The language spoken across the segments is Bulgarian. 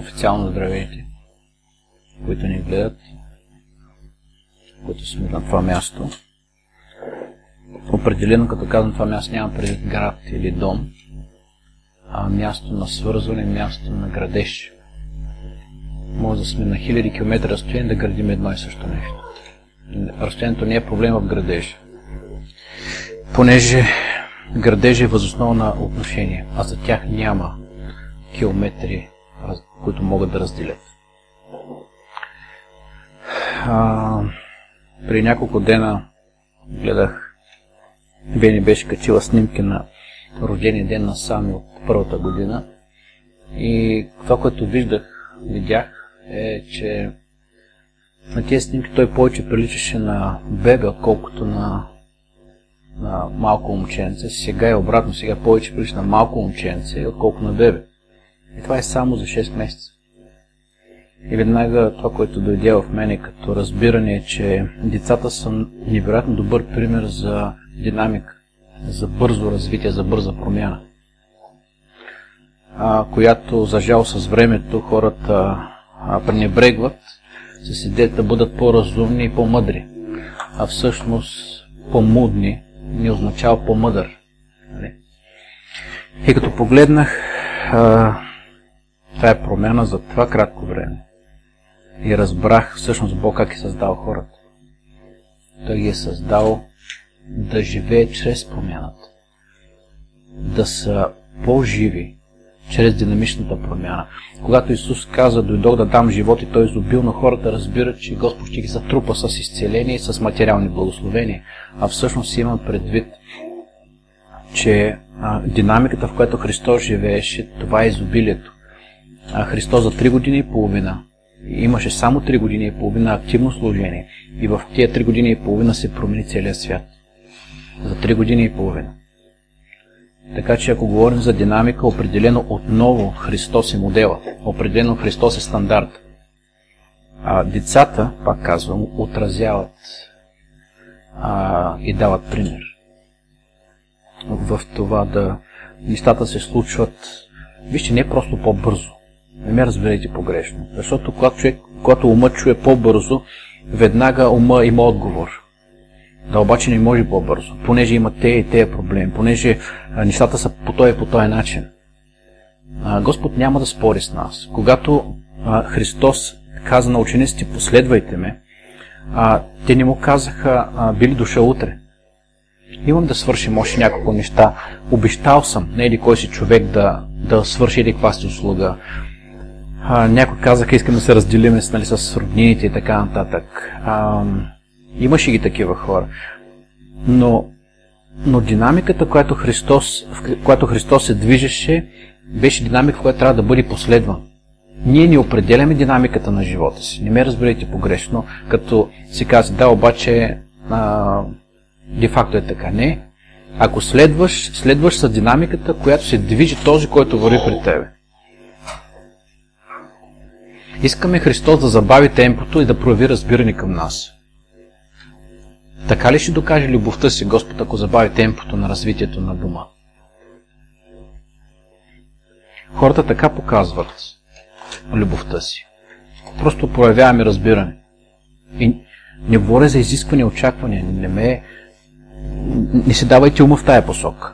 официално здравейте, които ни гледат, които сме на това място. Определено, като казвам това място, няма предвид град или дом, а място на свързване, място на градеж. Може да сме на хиляди километри разстояние да градим едно и също нещо. Разстоянието не е проблема в градежа, понеже градежа е въз основа на отношения, а за тях няма километри, които могат да разделят. При няколко дена гледах, Бени беше качила снимки на рождения ден на Сами от първата година и това, което видях е, че на тези снимки той повече приличаше на бебе, отколкото на малко момченце. Сега е обратно, сега повече прилича на малко момченце, отколкото на бебе. И това е само за 6 месеца. И веднага това, което дойде в мене като разбиране е, че децата са невероятно добър пример за динамика, за бързо развитие, за бърза промяна, която за жал с времето хората пренебрегват, с идеята да бъдат по-разумни и по-мъдри, а всъщност по-мудни не означава по-мъдър. И като погледнах тая промяна за това кратко време и разбрах всъщност Бог как е създал хората. Той ги е създал да живее чрез промяната, да са по-живи чрез динамичната промяна. Когато Исус каза, дойдох да дам живот и той изобилно, хората разбират, че Господ ще ги затрупа с изцеление и с материални благословения. А всъщност имам предвид, че динамиката, в която Христос живееше, това е изобилието. Христос за 3 години и половина имаше само 3 години и половина активно служение и в тия 3 години и половина се промени целият свят. За 3 години и половина. Така че ако говорим за динамика, определено отново Христос е модела. Определено Христос е стандарт. Децата, пак казвам, отразяват и дават пример в това да нещата се случват, вижте, не просто по-бързо. Не ме разберете погрешно. Защото когато умът чуе по-бързо, веднага ума има отговор. Да, обаче не може по-бързо, понеже има те и тези проблеми, понеже нещата са по този начин. Господ няма да спори с нас. Когато Христос каза на учениците, последвайте ме, те не му казаха, били дошъл утре. Имам да свършим още няколко неща. Обещал съм, не еди кой си човек да свърши еди каква си услуга. Някои казаха, искам да се разделим с роднините и така нататък. Имаше ги такива хора. Но динамиката, в която Христос се движеше, беше динамика, в която трябва да бъде последван. Ние не определяме динамиката на живота си. Не ме разберете погрешно, като си казва, да, обаче де-факто е така. Не. Ако следваш с динамиката, която се движи този, който върви при тебе. Искаме Христос да забави темпото и да прояви разбиране към нас. Така ли ще докаже любовта си Господ, ако забави темпото на развитието на дома? Хората така показват любовта си. Просто проявяваме разбиране. И не говоря за изискване и очакване. Не се давайте ума в тая посока.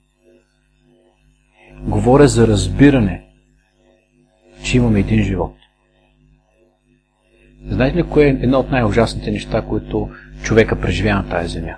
Говоря за разбиране, че имаме един живот. Знаете ли кое е едно от най-ужасните неща, които човека преживя на тази земя?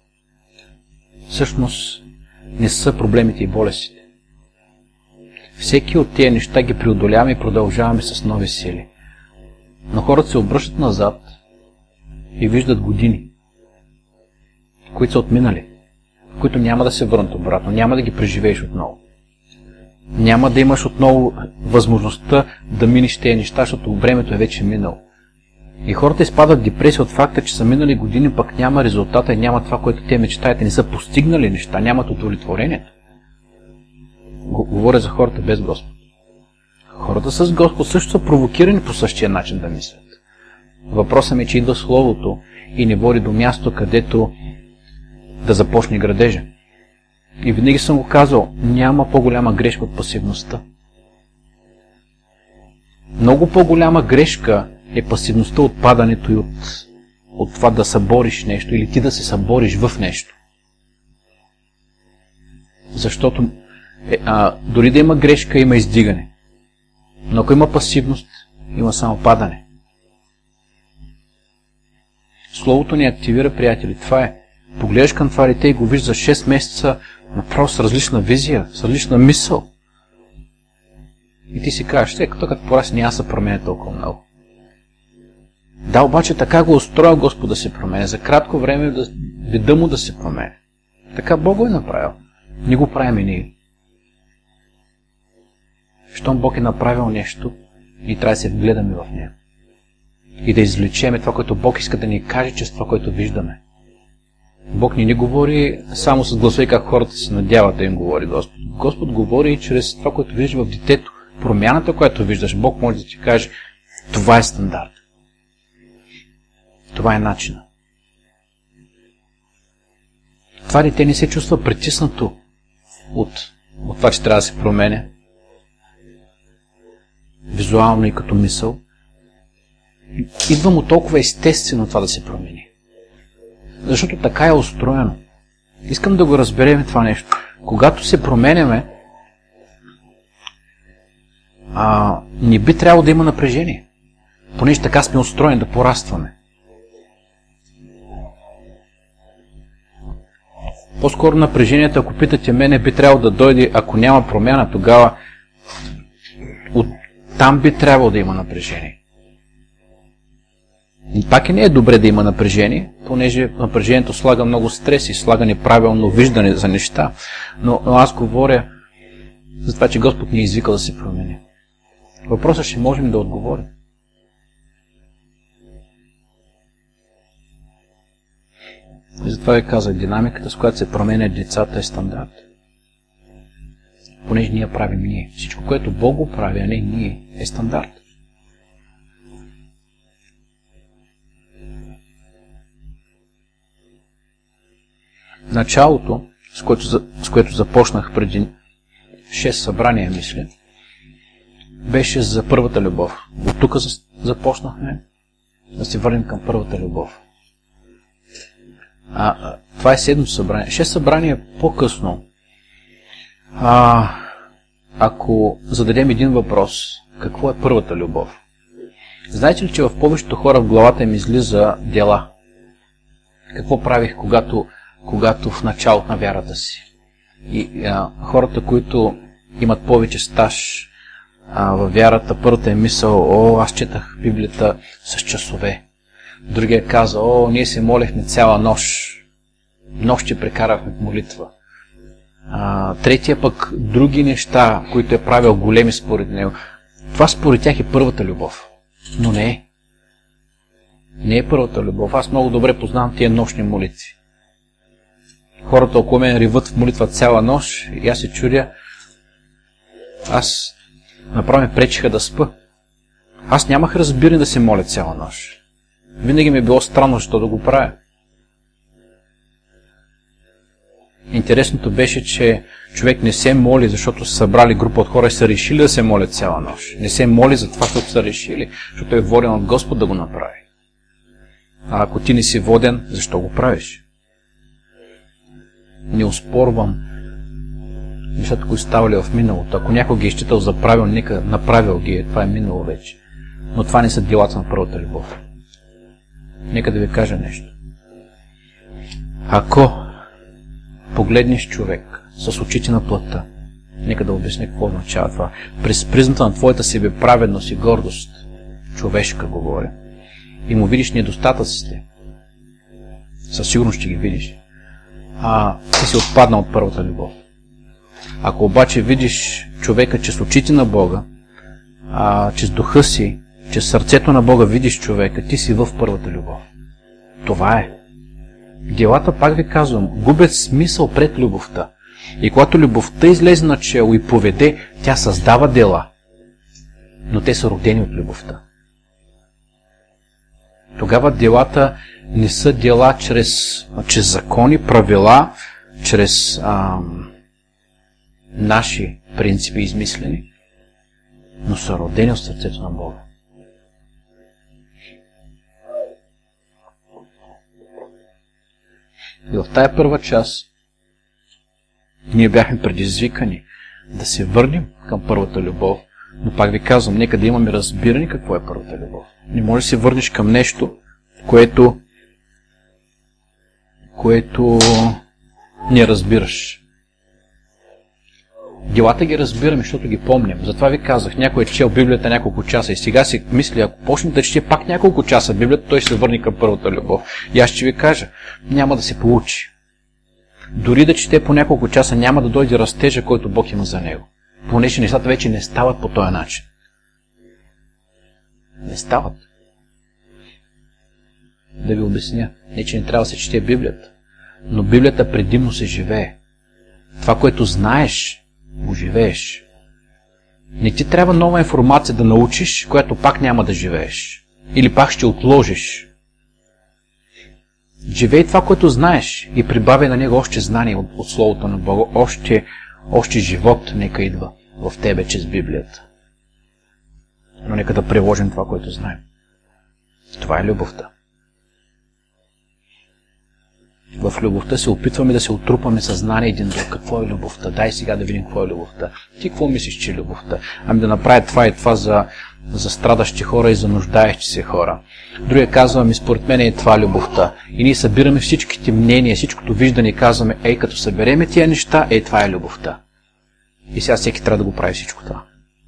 Всъщност не са проблемите и болестите. Всеки от тези неща ги преодоляваме и продължаваме с нови сили. Но хората се обръщат назад и виждат години, които са отминали, които няма да се върнат обратно, няма да ги преживееш отново. Няма да имаш отново възможността да минеш тези неща, защото времето е вече минало. И хората изпадат в депресия от факта, че са минали години, пък няма резултата и няма това, което те мечтаят, не са постигнали неща, нямат удовлетворението. Говоря за хората без Господ. Хората с Господ също са провокирани по същия начин да мислят. Въпросът ми е, че идва Словото и не води до място, където да започне градежа. И винаги съм го казал, няма по-голяма грешка от пасивността. Много по-голяма грешка е пасивността от падането и от това да събориш нещо или ти да се събориш в нещо. Защото дори да има грешка, има издигане. Но ако има пасивност, има само падане. Словото ни активира, приятели. Това е. Погледаш към това дете и го виждаш за 6 месеца направо с различна визия, с различна мисъл. И ти си кажеш, като порасне няма се променя толкова много. Да, обаче така го устроил Господ да се променя. За кратко време вида му да се променя. Така Бог го е направил. Не го правим и ние. Щом Бог е направил нещо, ние трябва да се вгледаме в него. И да извлечеме това, което Бог иска да ни каже чрез това, което виждаме. Бог ни не говори само с гласа и как хората се надяват да им говори Господ. Господ говори и чрез това, което виждаш в детето. Промяната, която виждаш, Бог може да ти каже, това е стандарт. Това е начинът. Това дете не се чувства притиснато от това, че трябва да се променя. Визуално и като мисъл. Идва му толкова естествено това да се промени. Защото така е устроено. Искам да го разберем това нещо. Когато се променяме, не би трябвало да има напрежение. Понеже така сме устроени да порастваме. По-скоро напрежението, ако питате мене, би трябвало да дойде, ако няма промяна, тогава там би трябвало да има напрежение. И пак и не е добре да има напрежение, понеже напрежението слага много стрес и слага неправилно виждане за неща. Но аз говоря за това, че Господ ни е извикал да се промени. Въпросът ще можем да отговорим. И затова ви казах, динамиката, с която се променят децата, е стандарт. Понеже ние правим ние. Всичко, което Бог го прави, а не ние, е стандарт. Началото, с което започнах преди 6 събрания, мисля, беше за първата любов. От тук започнахме да се върнем към първата любов. Това е 7 събрание. 6 събрания по-късно, ако зададем един въпрос, какво е първата любов? Знаете ли, че в повечето хора в главата им излиза дела? Какво правих, когато в началото на вярата си? И хората, които имат повече стаж във вярата, първата е мисъл, аз четах Библията с часове. Другия каза, ние се молехме цяла нощ. Нощи прекарахме в молитва. Третия пък други неща, които е правил големи според него. Това според тях е първата любов. Но не е. Не е първата любов. Аз много добре познавам тия нощни молитви. Хората около мен реват в молитва цяла нощ и аз се чудя. Аз направо ме пречиха да спа. Аз нямах разбиране да се моля цяла нощ. Винаги ми е било странно, защо да го правя. Интересното беше, че човек не се моли, защото са събрали група от хора и са решили да се молят цяла нощ. Не се моли за това, което са решили, защото е воден от Господ да го направи. А ако ти не си воден, защо го правиш? Не оспорвам нещата, които ставали в миналото. Ако някой ги е считал за правилно, нека направил ги, това е минало вече. Но това не са делата на първата любов. Нека да ви кажа нещо. Ако погледнеш човек с очите на плътта, нека да обясня какво означава това. През призмата на твоята себеправедност и гордост, човешка говоря, и му видиш недостатъците, със сигурност ще ги видиш, ти си отпаднал от първата любов. Ако обаче видиш човека чрез очите на Бога, чрез духа си, чрез сърцето на Бога видиш човека, ти си в първата любов. Това е. Делата, пак ви казвам, губят смисъл пред любовта. И когато любовта излезе начело и поведе, тя създава дела. Но те са родени от любовта. Тогава делата не са дела чрез закони, правила, чрез наши принципи измислени, но са родени от сърцето на Бога. И в тая първа част ние бяхме предизвикани да се върнем към първата любов, но пак ви казвам, нека да имаме разбиране какво е първата любов. Не можеш да се върнеш към нещо, което не разбираш. Делата ги разбираме, защото ги помним. Затова ви казах, някой е чел Библията няколко часа и сега си мисли, ако почне да чете пак няколко часа Библията, той ще се върне към първата любов. И аз ще ви кажа, няма да се получи. Дори да чете по няколко часа, няма да дойде растежа, който Бог има за него. Понеже нещата вече не стават по този начин. Не стават. Да ви обясня. Не, че не трябва да се чете Библията, но Библията предимно се живее. Това, което знаеш, го живееш. Не ти трябва нова информация да научиш, която пак няма да живееш. Или пак ще отложиш. Живей това, което знаеш и прибавяй на него още знание от Словото на Бога, още живот нека идва в тебе чрез Библията. Но нека да приложим това, което знаем. Това е любовта. В любовта се опитваме да се отрупаме съзнание един друг. Какво е любовта? Дай сега да видим какво е любовта. Ти какво мислиш, че е любовта? Ами да направя това и това за страдащи хора и за нуждаещи се хора. Другия казва, ами според мен е това любовта. И ние събираме всичките мнения, всичкото виждане и казваме, като събереме тия неща, това е любовта. И сега всеки трябва да го прави всичко това.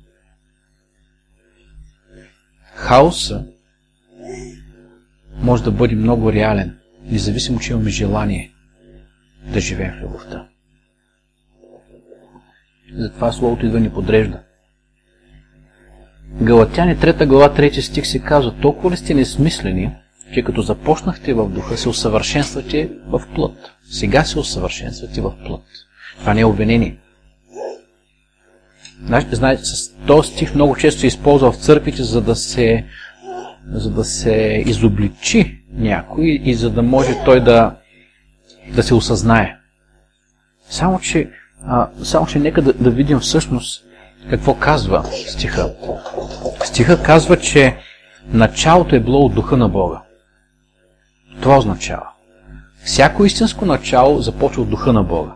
Хаоса може да бъде много реален, независимо, че имаме желание да живеем в любовта. Затова Словото идва ни подрежда. Галатяни 3 глава 3 стих се казва, толкова ли сте несмислени, че като започнахте в духа, се усъвършенствате в плът. Сега се усъвършенствате в плът. Това не е обвинение. Знаете, с този стих много често се използва в църквите, за да се изобличи някой и за да може той да се осъзнае. Само че нека да видим всъщност какво казва стиха. Стиха казва, че началото е било от духа на Бога. Това означава. Всяко истинско начало започва от духа на Бога.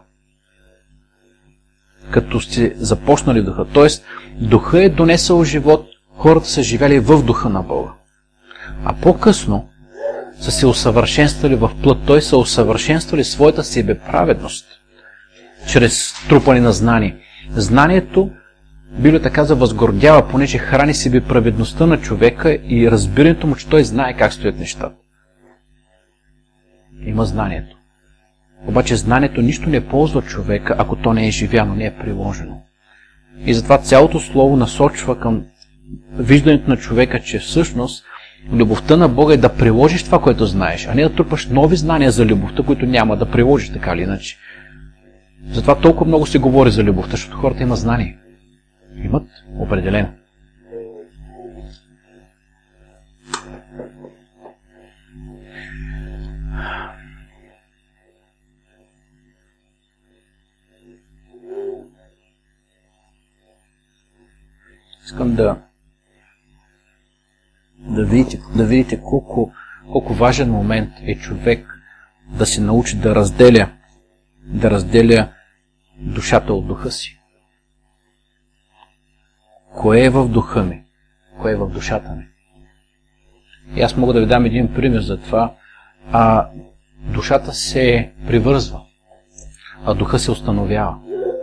Като сте започнали в духа. Тоест, духа е донесъл живот, хората са живели в духа на Бога. А по-късно са се усъвършенствали в плът, т.е. са усъвършенствали своята себеправедност чрез трупане на знание. Знанието, Библията казва, възгордява, понеже храни себеправедността на човека и разбирането му, че той знае как стоят нещата. Има знанието. Обаче знанието нищо не ползва човека, ако то не е живяно, не е приложено. И затова цялото слово насочва към виждането на човека, че всъщност любовта на Бога е да приложиш това, което знаеш, а не да трупаш нови знания за любовта, които няма да приложиш така или иначе. Затова толкова много се говори за любовта, защото хората имат знание. Имат определено. Искам да видите колко важен момент е човек да се научи да разделя душата от духа си. Кое е в духа ми? Кое е в душата ми? И аз мога да ви дам един пример за това. Душата се привързва, а духа се установява.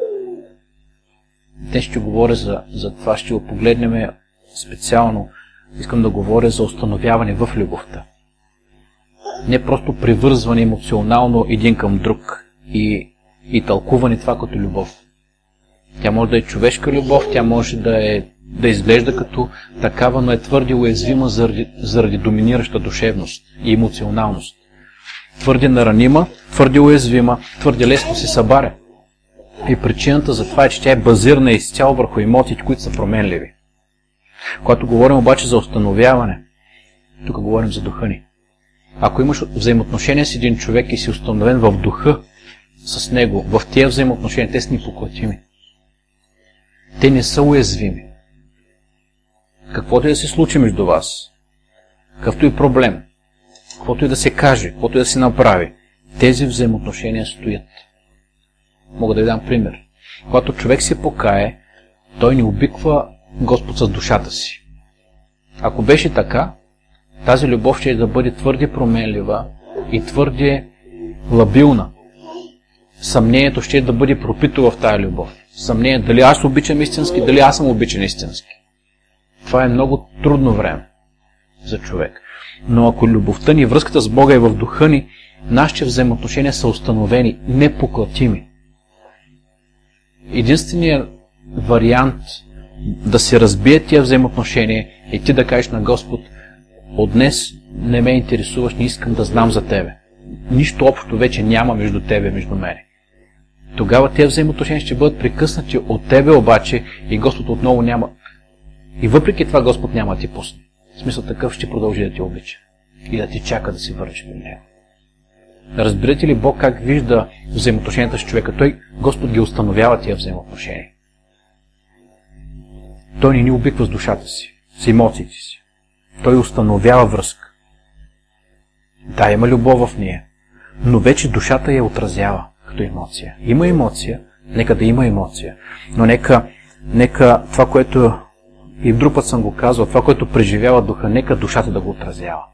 Днес ще говоря за това, ще го погледнем специално. Искам да говоря за установяване в любовта. Не просто привързване емоционално един към друг и тълкуване това като любов. Тя може да е човешка любов, тя може да изглежда като такава, но е твърде уязвима заради доминираща душевност и емоционалност. Твърде наранима, твърде уязвима, твърде лесно се събаря. И причината за това е, че тя е базирана изцяло върху емоциите, които са променливи. Когато говорим обаче за установяване, тук говорим за духа ни. Ако имаш взаимоотношения с един човек и си установен в духа с него, в тия взаимоотношения, те са непоклатими. Те не са уязвими. каквото и да се случи между вас, какъвто и проблем, каквото и да се каже, каквото и да се направи, тези взаимоотношения стоят. Мога да ви дам пример. Когато човек се покае, той не обиква Господ с душата си. Ако беше така, тази любов ще да бъде твърде променлива и твърде лабилна. Съмнението ще да бъде пропито в тази любов. Съмнение дали аз обичам истински, дали аз съм обичан истински. Това е много трудно време за човек. Но ако любовта ни, връзката с Бога е в духа ни, нашите взаимоотношения са установени, непоклатими. Единственият вариант да се разбие тия взаимоотношения е ти да кажеш на Господ: от днес не ме интересуваш, не искам да знам за тебе. Нищо общо вече няма между тебе и между мене. Тогава тези взаимоотношения ще бъдат прекъснати от тебе обаче и Господ отново няма. И въпреки това Господ няма да ти пусне. В смисъл такъв ще продължи да ти обича и да ти чака да се върнеш при Него. Разбирате ли Бог как вижда взаимоотношенията с човека? Господ ги установява тия взаимоотношения. Той не ни обиква с душата си, с емоциите си. Той установява връзка. Да, има любов в нея, но вече душата я отразява като емоция. Има емоция, нека да има емоция, но нека това, което и друг път съм го казал, това, което преживява духа, нека душата да го отразява.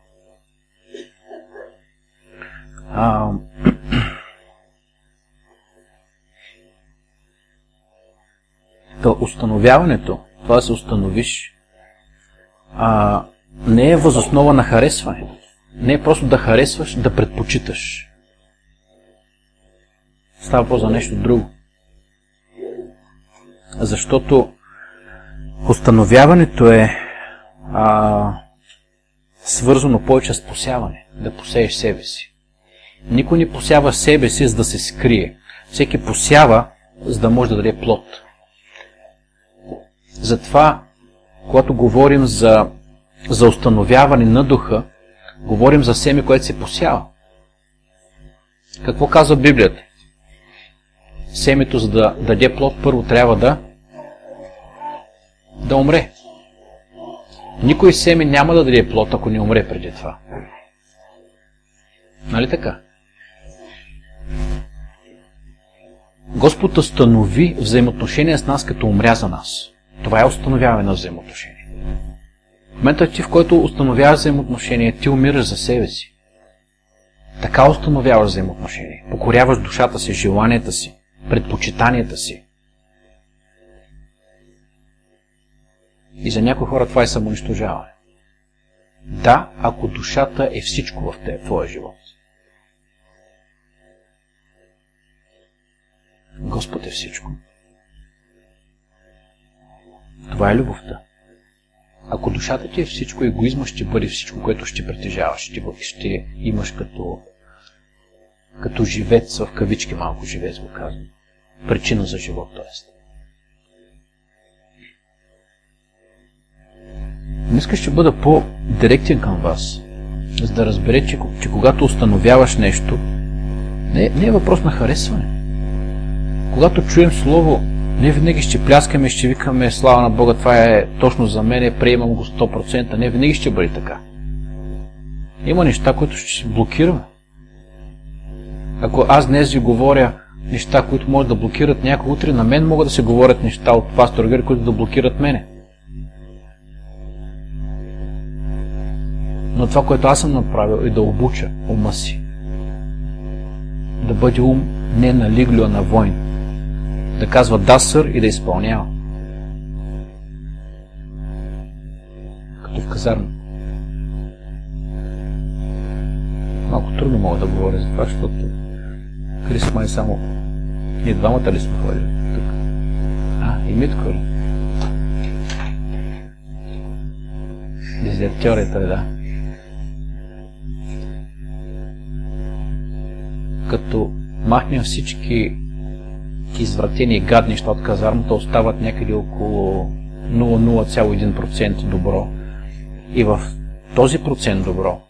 Установяването, това да се установиш, не е въз основа на харесване. Не е просто да харесваш, да предпочиташ. Става въпрос за нещо друго. Защото установяването е свързано повече с посяване. Да посееш себе си. Никой не посява себе си, за да се скрие. Всеки посява, за да може да даде плод. Затова, когато говорим за установяване на духа, говорим за семе, което се посява. Какво казва Библията? Семето, за да даде плод, първо трябва да умре. Никой семе няма да даде плод, ако не умре преди това. Нали така? Господ установи взаимоотношения с нас, като умря за нас. Това е установяване на взаимоотношения. В момента ти, в който установяваш взаимоотношения, ти умираш за себе си. Така установяваш взаимоотношения. Покоряваш душата си, желанията си, предпочитанията си. И за някои хора това е самоунищожаване. Да, ако душата е всичко в твоя живот. Господ е всичко. Това е любовта. Ако душата ти е всичко, егоизма ще бъде всичко, което ще притежаваш. Ще имаш като живец, в кавички малко живец го казвам. Причина за живот, т.е. Днеска ще бъда по-директен към вас, за да разбере, че когато установяваш нещо, не е въпрос на харесване. Когато чуем слово, не винаги ще пляскаме и ще викаме: слава на Бога, това е точно за мен, приемам го 100%. Не винаги ще бъде така. Има неща, които ще се блокираме. Ако аз днес ви говоря неща, които могат да блокират някой, утре на мен могат да се говорят неща от пастор Гери, които да блокират мене. Но това, което аз съм направил, е да обуча ума си. Да бъде ум не на лиглю, а на войн. Да казва да, сър, и да изпълнява. Като в казарма. Малко трудно мога да говоря за това, защото Крис май само ние двамата ли сме ходили тук? И Митко ли? Дезертьорията, да. Като махнем всички извратени и гадни неща от казармата, остават някъде около 0,1% добро. И в този процент добро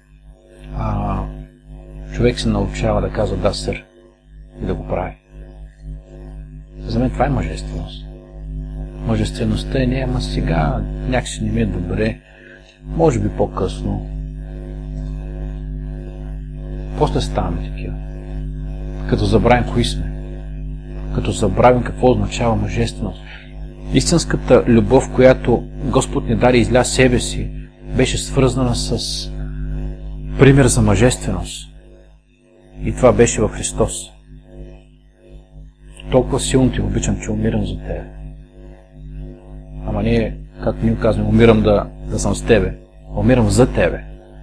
човек се научава да казва да, сър, и да го прави. За мен това е мъжественост. мъжествеността е не, ама сега някакси не ми е добре, може би по-късно. После ставаме такива. Като забравим кои сме. Като забравим какво означава мъжественост. Истинската любов, която Господ ни даде изля себе си, беше свързана с пример за мъжественост. И това беше в Христос. Толкова силно ти обичам, че умирам за тебе. Ама ние, както ние казваме, умирам да съм с тебе. Умирам за тебе.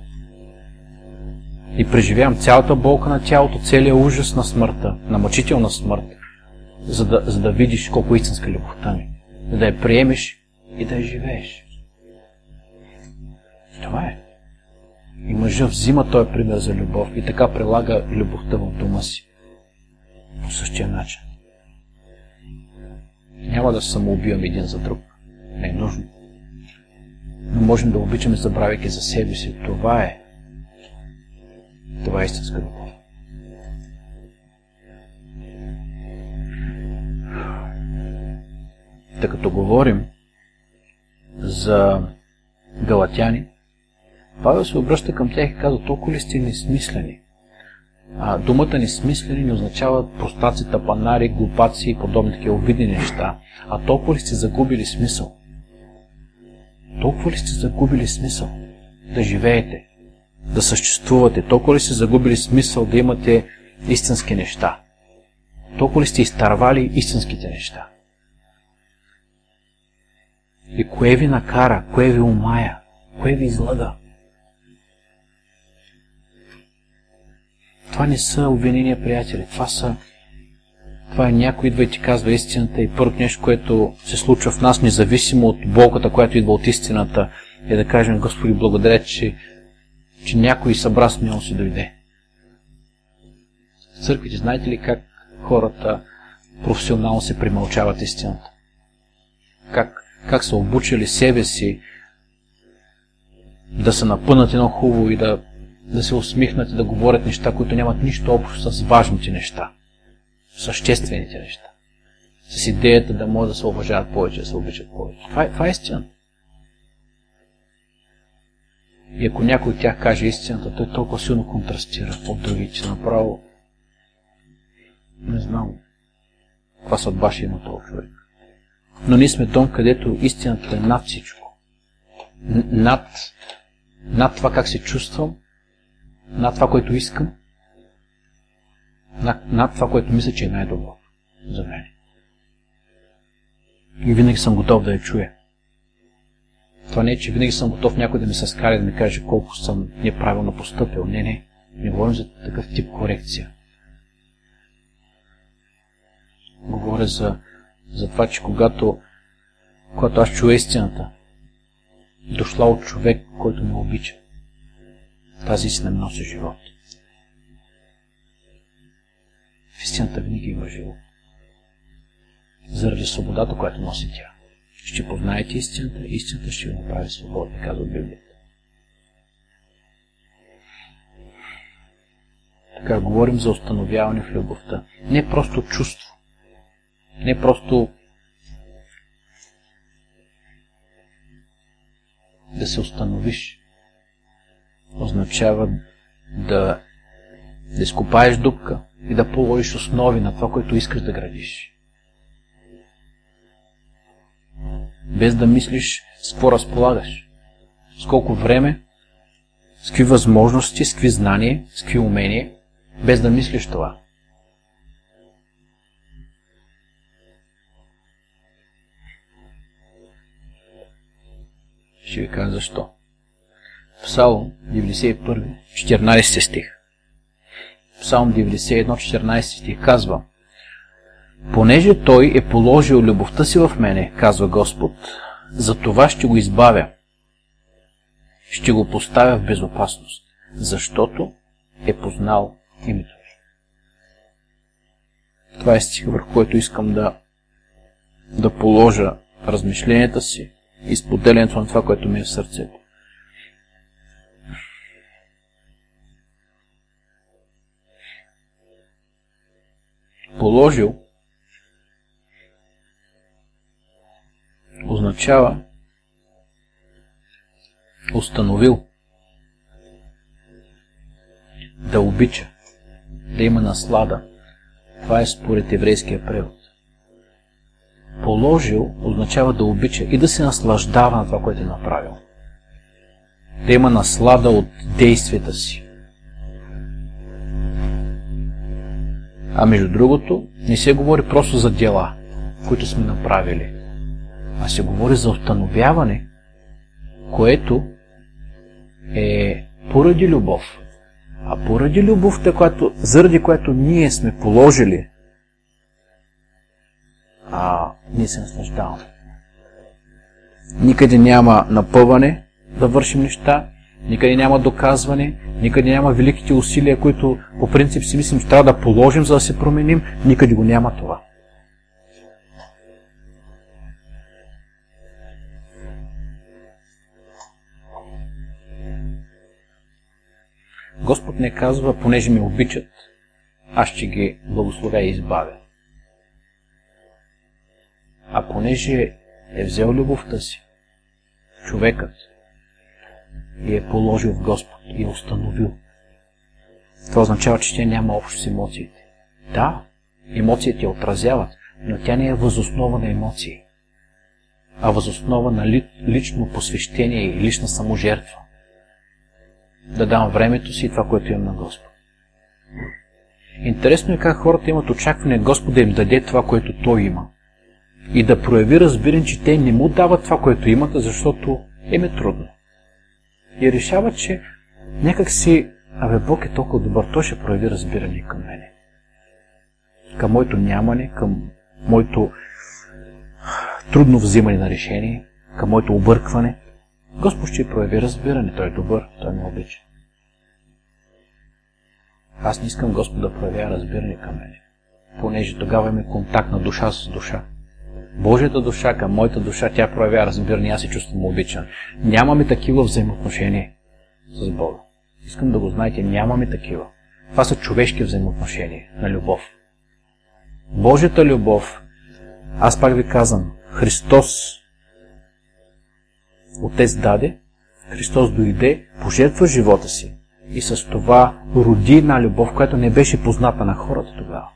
И преживявам цялата болка на тялото, целият ужас на смъртта, на мъчителна смърт, за да видиш колко е истинска любовта ми. За да я приемеш и да я живееш. Това е. И мъжът взима този пример за любов и така прилага любовта в дома си. По същия начин. Няма да се самоубиваме един за друг. Не е нужно. Но можем да обичаме, забравяйки за себе си. Това е. Това е истинска любов. Тъй като говорим за галатяни, Павел се обръща към тях и казва: толкова ли сте несмислени? Думата несмислени не означава простаци, тапанари, глупаци и подобни такива обидни неща. А толкова ли сте загубили смисъл? Толкова ли сте загубили смисъл да живеете, да съществувате? Толкова ли сте загубили смисъл да имате истински неща? Толкова ли сте изтървали истинските неща? И кое ви накара, кое ви умая, кое ви излъга? Това не са обвинения, приятели. Това е някой идва и ти казва истината и първото нещо, което се случва в нас, независимо от болката, която идва от истината, е да кажем: Господи, благодаря, че някой събра смелост и дойде. В църквите знаете ли как хората професионално се примълчават истината? Как са обучили себе си да се напънат едно хубаво и да се усмихнат и да говорят неща, които нямат нищо общо с важните неща, съществените неща, с идеята да могат да се уважават повече, да се обичат повече. Това е истина. И ако някой от тях каже истината, той толкова силно контрастира от другите. Направо не знам каква съдба ще има този човек. Но ние сме дом, където истината е над всичко. Над това как се чувствам, над това, което искам, над това, което мисля, че е най-добро за мен. И винаги съм готов да я чуя. Това не е, че винаги съм готов някой да ми се скари, да ми каже колко съм неправилно постъпил. Не. Не говорим за такъв тип корекция. Говоря за това, че когато аз чуя истината, дошла от човек, който ме обича, тази истина ми носи живот. В истината винаги има живот. Заради свободата, която носи тя. Ще познаете истината, истината ще ви направи свободни, казва Библията. Така говорим за установяване в любовта. Не просто чувство. Не просто да се установиш. Означава да изкопаеш дупка и да положиш основи на това, което искаш да градиш. Без да мислиш с какво разполагаш, с колко време, с какви възможности, с какви знания, с какви умения, без да мислиш това. Ще ви кажа защо. Псалом 91, 14 стих. Псалом 91, 14 стих казва: понеже той е положил любовта си в мене, казва Господ, за това ще го избавя. Ще го поставя в безопасност, защото е познал името ми. Това е стих, върху който искам да положа размишленията си и споделянето на това, което ми е в сърцето. Положил означава установил, да обича, да има наслада. Това е според еврейския превод. Положил означава да обича и да се наслаждава на това, което е направил. Да има наслада от действията си. А между другото, не се говори просто за дела, които сме направили, а се говори за установяване, което е поради любов. А поради любовта, заради която ние сме положили, ние се наслаждаваме. Никъде няма напъване да вършим неща, никъде няма доказване, никъде няма великите усилия, които по принцип си мислим, че трябва да положим, за да се променим. Никъде го няма това. Господ не казва, понеже ме обичат, аз ще ги благословя и избавя. А понеже е взел любовта си, човекът, и е положил в Господ и е установил. Това означава, че тя няма общо с емоциите. Да, емоциите я отразяват, но тя не е възоснова на емоции, а възоснова на лично посвещение и лична саможертва. Да дам времето си и това, което имам на Господ. Интересно е как хората имат очакване Господ да им даде това, което Той има. И да прояви разбиране, че те не му дават това, което имат, защото им е трудно. И решават, че някак си, Бог е толкова добър, Той ще прояви разбиране към мене. Към моето нямане, към моето трудно взимане на решение, към моето объркване. Господ ще прояви разбиране, Той е добър, Той ме обича. Аз не искам Господ да проявява разбиране към мене, понеже тогава имаме контакт на душа с душа. Божията душа към моята душа, тя проявява разбиране, аз се чувствам обичан. Нямаме такива взаимоотношения с Бога. Искам да го знаете, нямаме такива. Това са човешки взаимоотношения на любов. Божията любов, аз пак ви казвам, Христос Отец даде, Христос дойде, пожертва живота си и с това роди една любов, която не беше позната на хората тогава.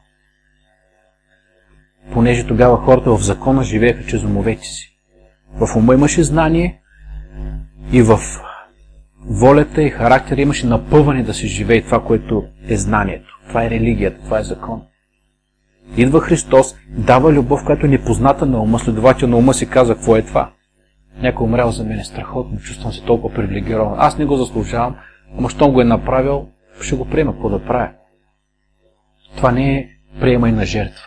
Понеже тогава хората в закона живееха чрез умовете си. В ума имаше знание и в волята и характера имаше напъване да се живее това, което е знанието. Това е религията, това е закон. Идва Христос, дава любов, която е непозната на ума, следователно ума си казва, какво е това? Някой умрял за мен е страхотно, чувствам се толкова привилегирован. Аз не го заслужавам, ама щом го е направил, ще го приема, какво да правя. Това не е приемане на жертва.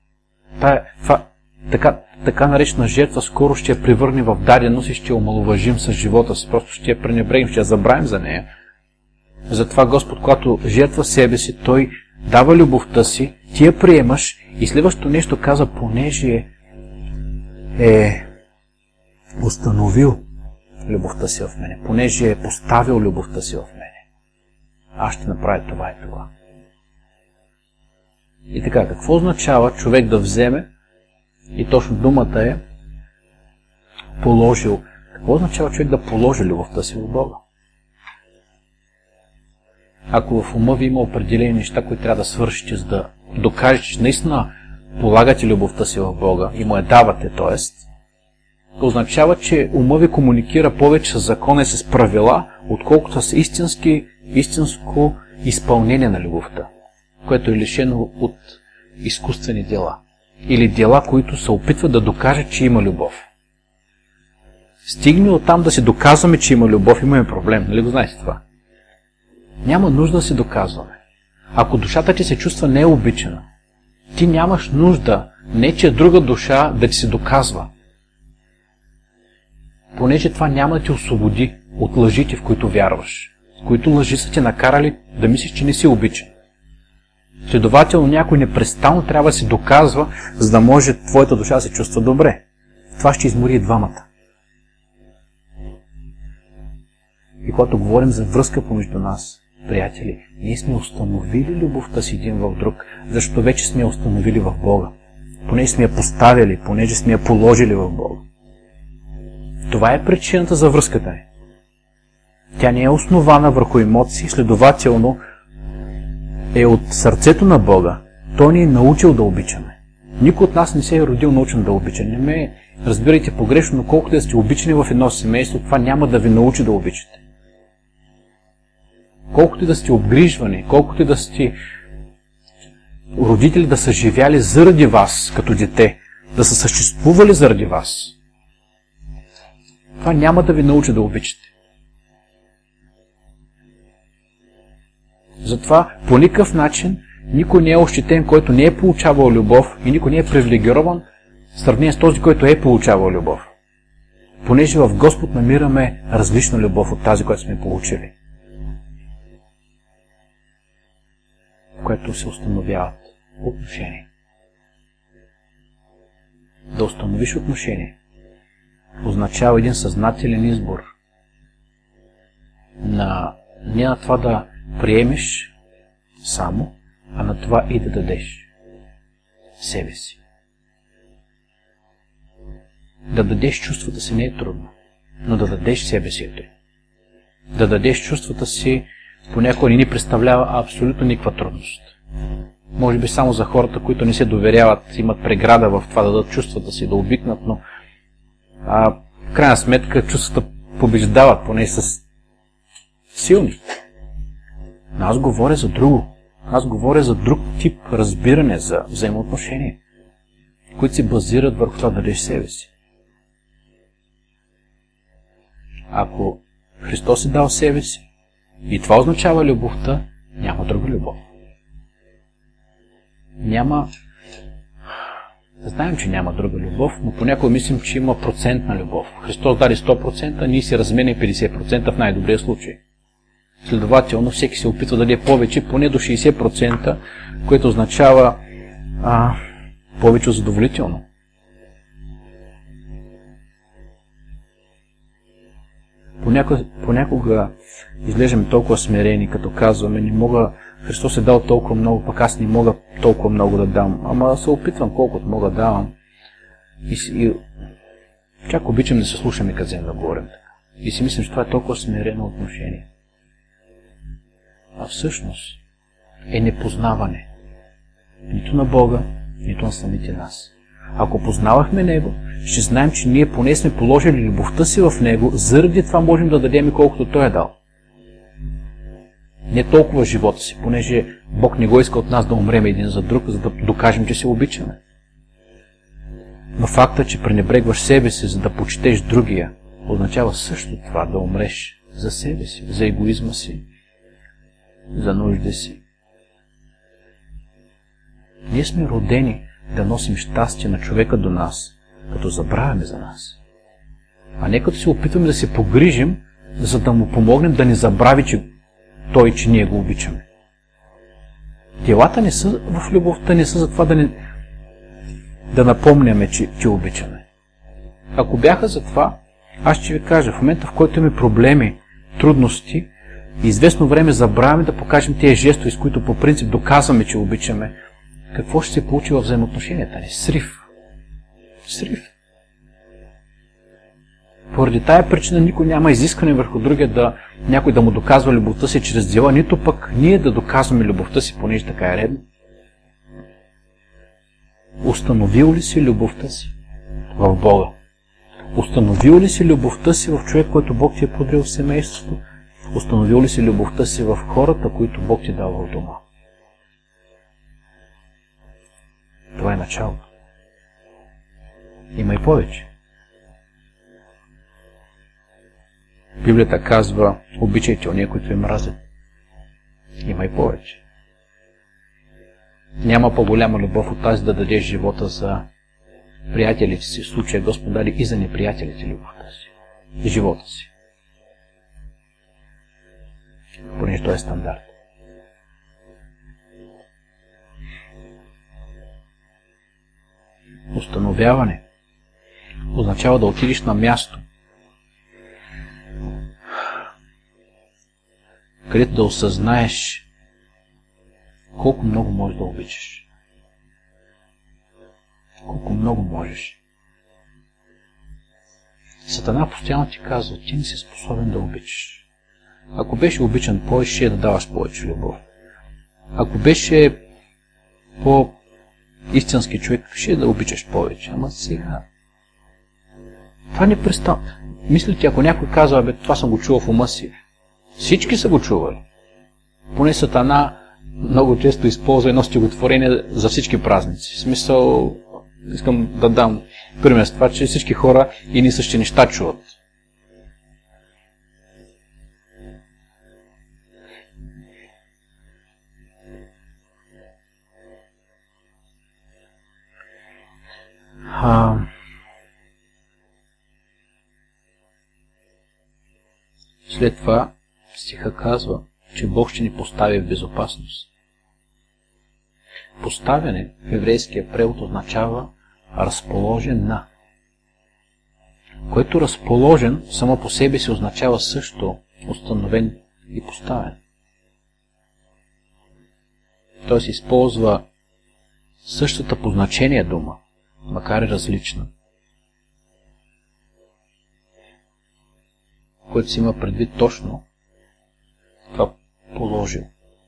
Така наречена жертва скоро ще я превърне в даденост и ще я омаловажим с живота си. Просто ще я пренебрегнем, ще я забравим за нея. Затова Господ, когато жертва себе си, Той дава любовта си, ти я приемаш и следващото нещо каза, понеже е установил любовта си в мене, понеже е поставил любовта си в мене. Аз ще направя това и това. И така, какво означава човек да вземе, и точно думата е положил, какво означава човек да положи любовта си в Бога? Ако в ума ви има определени неща, които трябва да свършите, за да докажете, че наистина полагате любовта си в Бога и му я давате, т.е. то означава, че ума ви комуникира повече с закона и с правила, отколкото с истинско изпълнение на любовта, което е лишено от изкуствени дела. Или дела, които се опитват да докажат, че има любов. Стигне от там да си доказваме, че има любов, имаме проблем. Нали го знаете това? Няма нужда да си доказваме. Ако душата ти се чувства необичана, ти нямаш нужда, не че друга душа да ти се доказва. Понеже това няма да ти освободи от лъжите, в които вярваш. В които лъжи са те накарали да мислиш, че не си обичан. Следователно някой непрестанно трябва да се доказва, за да може твоята душа да се чувства добре. Това ще измори и двамата. И когато говорим за връзка помежду нас, приятели, ние сме установили любовта си един в друг, защото вече сме я установили в Бога. Понеже сме я поставили, понеже сме я положили в Бога. Това е причината за връзката ни. Тя не е основана върху емоции, следователно е от сърцето на Бога. Той ни е научил да обичаме. Никой от нас не се е родил научен да обича. Не ме разбирайте погрешно, но колкото да сте обичани в едно семейство, това няма да ви научи да обичате. Колкото и да сте обгрижвани, колкото и да сте родители да са живяли заради вас като дете, да са съществували заради вас, това няма да ви научи да обичате. Затова по никакъв начин никой не е ощетен, който не е получавал любов, и никой не е привилегирован в сравнение с този, който е получавал любов. Понеже в Господ намираме различна любов от тази, която сме получили, което се установяват отношения. Да установиш отношение означава един съзнателен избор не на това да приемеш само, а на това и да дадеш себе си. Да дадеш чувствата си не е трудно, но да дадеш себе си е. Да дадеш чувствата си понякога не ни представлява абсолютно никаква трудност. Може би само за хората, които не се доверяват, имат преграда в това да дадат чувствата си, да обикнат, но в крайна сметка чувствата побеждават, поне с силни. Но аз говоря за друго. Аз говоря за друг тип разбиране за взаимоотношения, които се базират върху това да дадеш себе си. Ако Христос е дал себе си и това означава любовта, няма друга любов. Знаем, че няма друга любов, но понякога мислим, че има процентна любов. Христос даде 100%, ние си разменяме 50% в най-добрия случай. Следователно, всеки се опитва да даде повече, поне до 60%, което означава повече задоволително. Понякога изглеждаме толкова смирени, като казваме, не мога, Христос е дал толкова много, пък аз не мога толкова много да дам. Ама се опитвам колкото мога да давам. И чак обичам да се слушаме, като взем да говорим така. И си мислим, че това е толкова смирено отношение. А всъщност е непознаване. Нито на Бога, нито на самите нас. Ако познавахме Него, ще знаем, че ние поне сме положили любовта си в Него, заради това можем да дадем и колкото Той е дал. Не толкова живота си, понеже Бог не го иска от нас да умрем един за друг, за да докажем, че се обичаме. Но факта, че пренебрегваш себе си, за да почетеш другия, означава също това да умреш за себе си, за егоизма си, за нужди си. Ние сме родени да носим щастие на човека до нас, като забравяме за нас. А не като се опитваме да се погрижим, за да му помогнем да не забрави, че той, че ние го обичаме. Делата не са в любовта, не са за това да напомняме, че обичаме. Ако бяха за това, аз ще ви кажа, в момента, в който имаме проблеми, трудности, и известно време забравяме да покажем тези жестове, с които по принцип доказваме, че обичаме, какво ще се получи във взаимоотношенията ни? Срив. Срив. Поради тая причина никой няма изискване върху другия някой да му доказва любовта си чрез дела, нито пък ние да доказваме любовта си, понеже така е редно. Установил ли си любовта си в Бога? Установил ли си любовта си в човек, който Бог ти е подарил в семейството? Установил ли си любовта си в хората, които Бог ти е дал в дома? Това е началото. Има и повече. Библията казва, обичайте ония, които ви мразят. Има и повече. Няма по-голяма любов от тази да дадеш живота за приятелите си. В случая Господ даде и за неприятелите любовта си. Живота си. Понеже това е стандарт. Установяване означава да отидеш на място, където да осъзнаеш колко много можеш да обичаш. Колко много можеш. Сатана постоянно ти казва, ти не си способен да обичаш. Ако беше обичан повече, ще да даваш повече любов. Ако беше по-истински човек, ще да обичаш повече. Ама сега... Това не представя. Мислите, ако някой казва, това съм го чувал в ума си, всички са го чували. Поне Сатана много често използва едно стихотворение за всички празници. В смисъл, искам да дам пример с това, че всички хора и ни същи неща чуват. След това стиха казва, че Бог ще ни постави в безопасност. Поставяне в еврейския превод означава разположен на. Който разположен само по себе си означава също установен и поставен. Той се използва същата по значение дума, макар и различна. Който си има предвид точно това положил.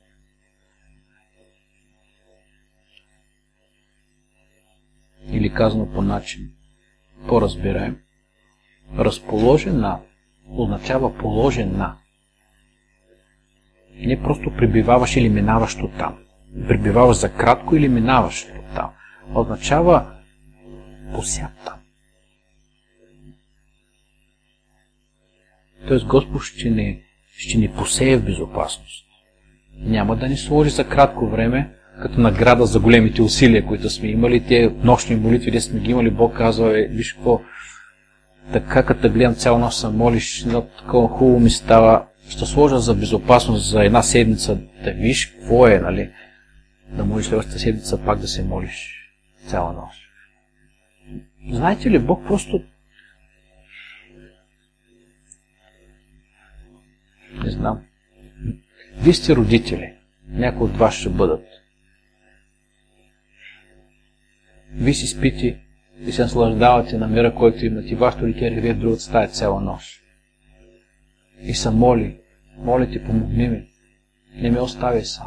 Или казано по начин, по-разбираем, разположен на означава положен на. Не просто пребиваваш или минаваш от там. Пребиваваш за кратко или минаваш от там. Означава посят там. Тоест Господ ще ни посее в безопасност. Няма да ни сложи за кратко време, като награда за големите усилия, които сме имали, те нощни молитви, де сме ги имали, Бог казва, виж какво, така като гледам цяла нощ се молиш, но такова хубаво ми става, ще сложа за безопасност за една седмица, да виж какво е, нали, да можеш следващата седмица пак да се молиш цяла нощ. Знаете ли, Бог просто не знам. Вие сте родители. Някои от вас ще бъдат. Вие си спите и се наслаждавате на мира, който имате. И вашето дете реве в другата стая цяла нощ. И се моли. Молите, помогни ми. Не ме оставяй сам.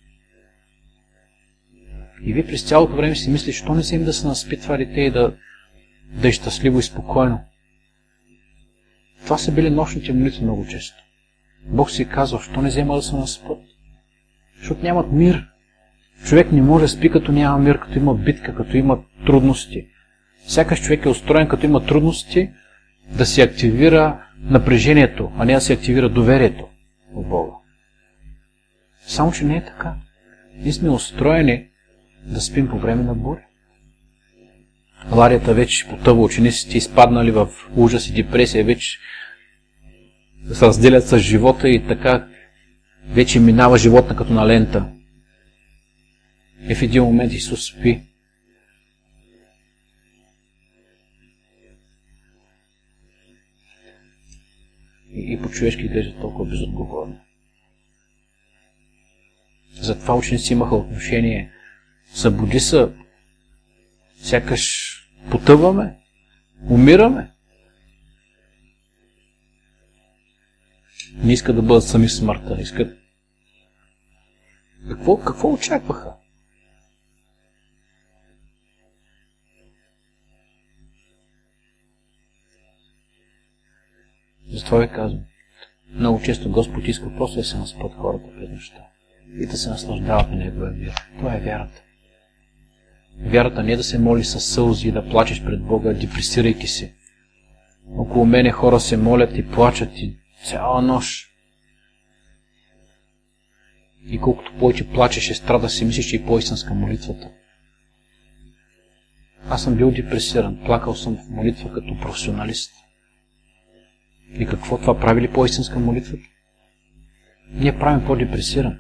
И вие през цялото време си мислите, що не се им да се наспи това дете и да е щастливо и спокойно. Това са били нощните молитви много често. Бог си казва, що не взема да се наспът? Защото нямат мир. Човек не може да спи, като няма мир, като има битка, като има трудности. Сякаш човек е устроен, като има трудности, да се активира напрежението, а не да се активира доверието в Бога. Само, че не е така. Ние сме устроени да спим по време на буря. Ларията вече потъва, учениците изпаднали в ужас и депресия, вече се разделят с живота и така вече минава животна като на лента. И в един момент Исус спи. И по-човешки изглежда толкова безотговорно. Затова ученици имаха отношение. Събуди се, сякаш потъваме, умираме. Не искат да бъдат сами в смъртта. Искат... Какво очакваха? Затова ви казвам. Много често Господ иска просто да се наспят хората пред нощта и да се наслаждават на Неговия мир. Това е вярата. Вярата не е да се моли със сълзи и да плачеш пред Бога, депресирайки се. Около мене хора се молят и плачат и цяла нощ. И колкото повече плачеш и страда, си мислиш, че и по-истинска молитвата. Аз съм бил депресиран, плакал съм в молитва като професионалист. И какво това прави ли по-истинска молитвата? Ние правим по-депресиран.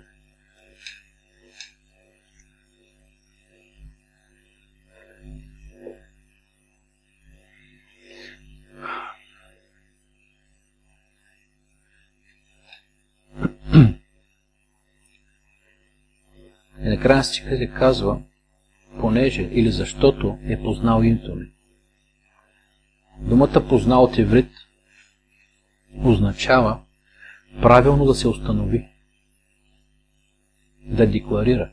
И накрая стихът казва, понеже или защото е познал името ми. Думата позна от иврит означава правилно да се установи, да декларира.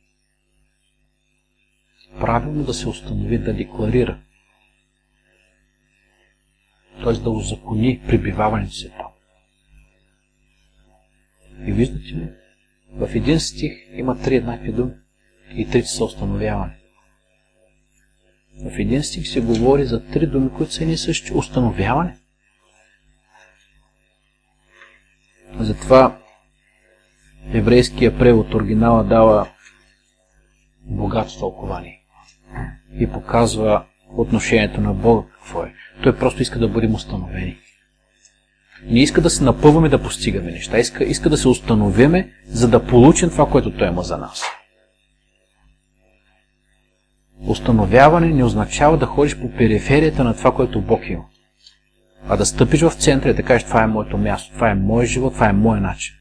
Правилно да се установи, да декларира. Т.е. да узакони пребиваването си там. И виждате ли, в един стих има 3 еднакви думи и 3 са установяване. В един стих се говори за 3 думи, които са едни същи. Установяване. Затова еврейския превод, оригинала, дава богато тълкование и показва отношението на Бога какво е. Той просто иска да бъдем установени. Не иска да се напъваме да постигаме неща. Иска да се установиме, за да получим това, което Той има за нас. Установяване не означава да ходиш по периферията на това, което Бог има. А да стъпиш в центъра и да кажеш, това е моето място, това е мой живот, това е мой начин.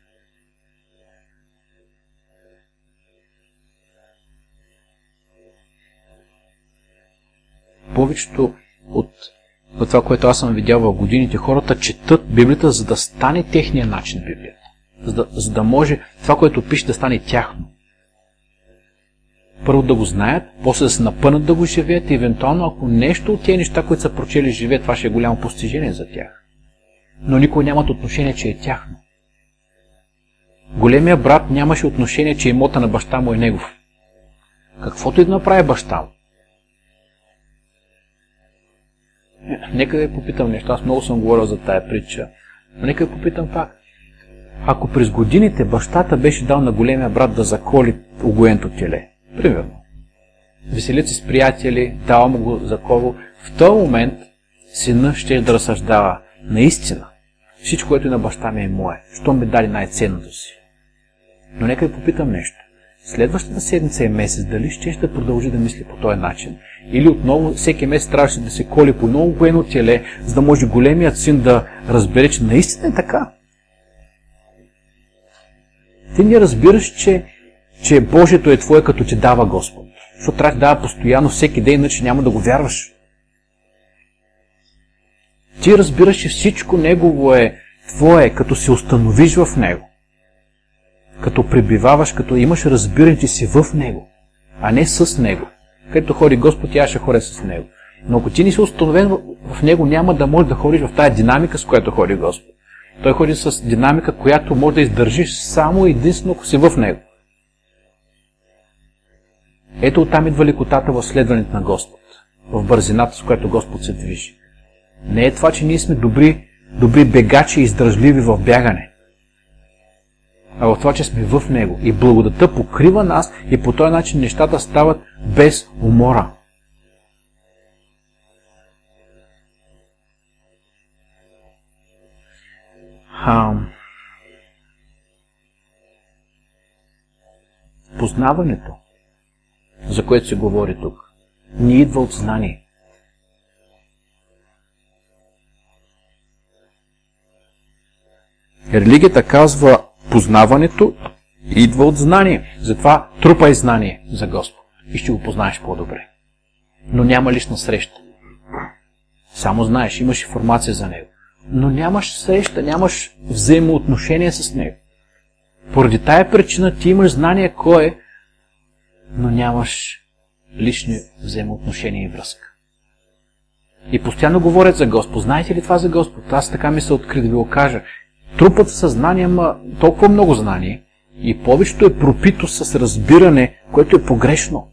Повечето от това, което аз съм видял в годините, хората четат Библията, за да стане техния начин Библията. За да може това, което пише, да стане тяхно. Първо да го знаят, после да се напънат да го живеят и евентуално, ако нещо от тези неща, които са прочели живеят, това ще е голямо постижение за тях. Но никой нямат отношение, че е тяхно. Големия брат нямаше отношение, че имота на баща му е негов. Каквото и да направи баща му. Нека да я попитам нещо, аз много съм говорил за тая притча, но нека да попитам пак. Ако през годините бащата беше дал на големия брат да заколи угоеното теле, примерно, веселят се с приятели, дал му го заколо, в този момент сина ще да разсъждава. Наистина, всичко, което е на баща ми е мое, що ми даде най-ценното си. Но нека да попитам нещо. Следващата седмица и месец, дали ще продължи да мисли по този начин? Или отново всеки месец трябваше да се коли по много гоено теле, за да може големият син да разбере, че наистина е така? Ти не разбираш, че Божието е твое, като ти дава Господ. Защото трябва да дава постоянно всеки ден, иначе няма да го вярваш. Ти разбираш, че всичко Негово е твое, като се установиш в Него. Като пребиваваш, като имаш разбиране, че си в Него, а не с Него. Където ходи Господ, аз ще ходя с Него. Но ако ти не си установен в Него, няма да можеш да ходиш в тая динамика, с която ходи Господ. Той ходи с динамика, която може да издържиш само единствено, ако си в Него. Ето оттам идва лекотата в следването на Господ, в бързината, с която Господ се движи. Не е това, че ние сме добри бегачи и издръжливи в бягане, а в това, че сме в Него и благодата покрива нас и по този начин нещата стават без умора. Познаването, за което се говори тук, не идва от знание. Религията казва, познаването идва от знание. Затова трупай знание за Господ и ще го познаеш по-добре. Но няма лична среща. Само знаеш, имаш информация за Него. Но нямаш среща, нямаш взаимоотношение с Него. Поради тая причина ти имаш знание кой е, но нямаш лични взаимоотношения и връзка. И постоянно говорят за Господ. Знаете ли това за Господ? Аз така ми се откри да ви го кажа. Трупът съзнание има толкова много знание и повечето е пропито с разбиране, което е погрешно.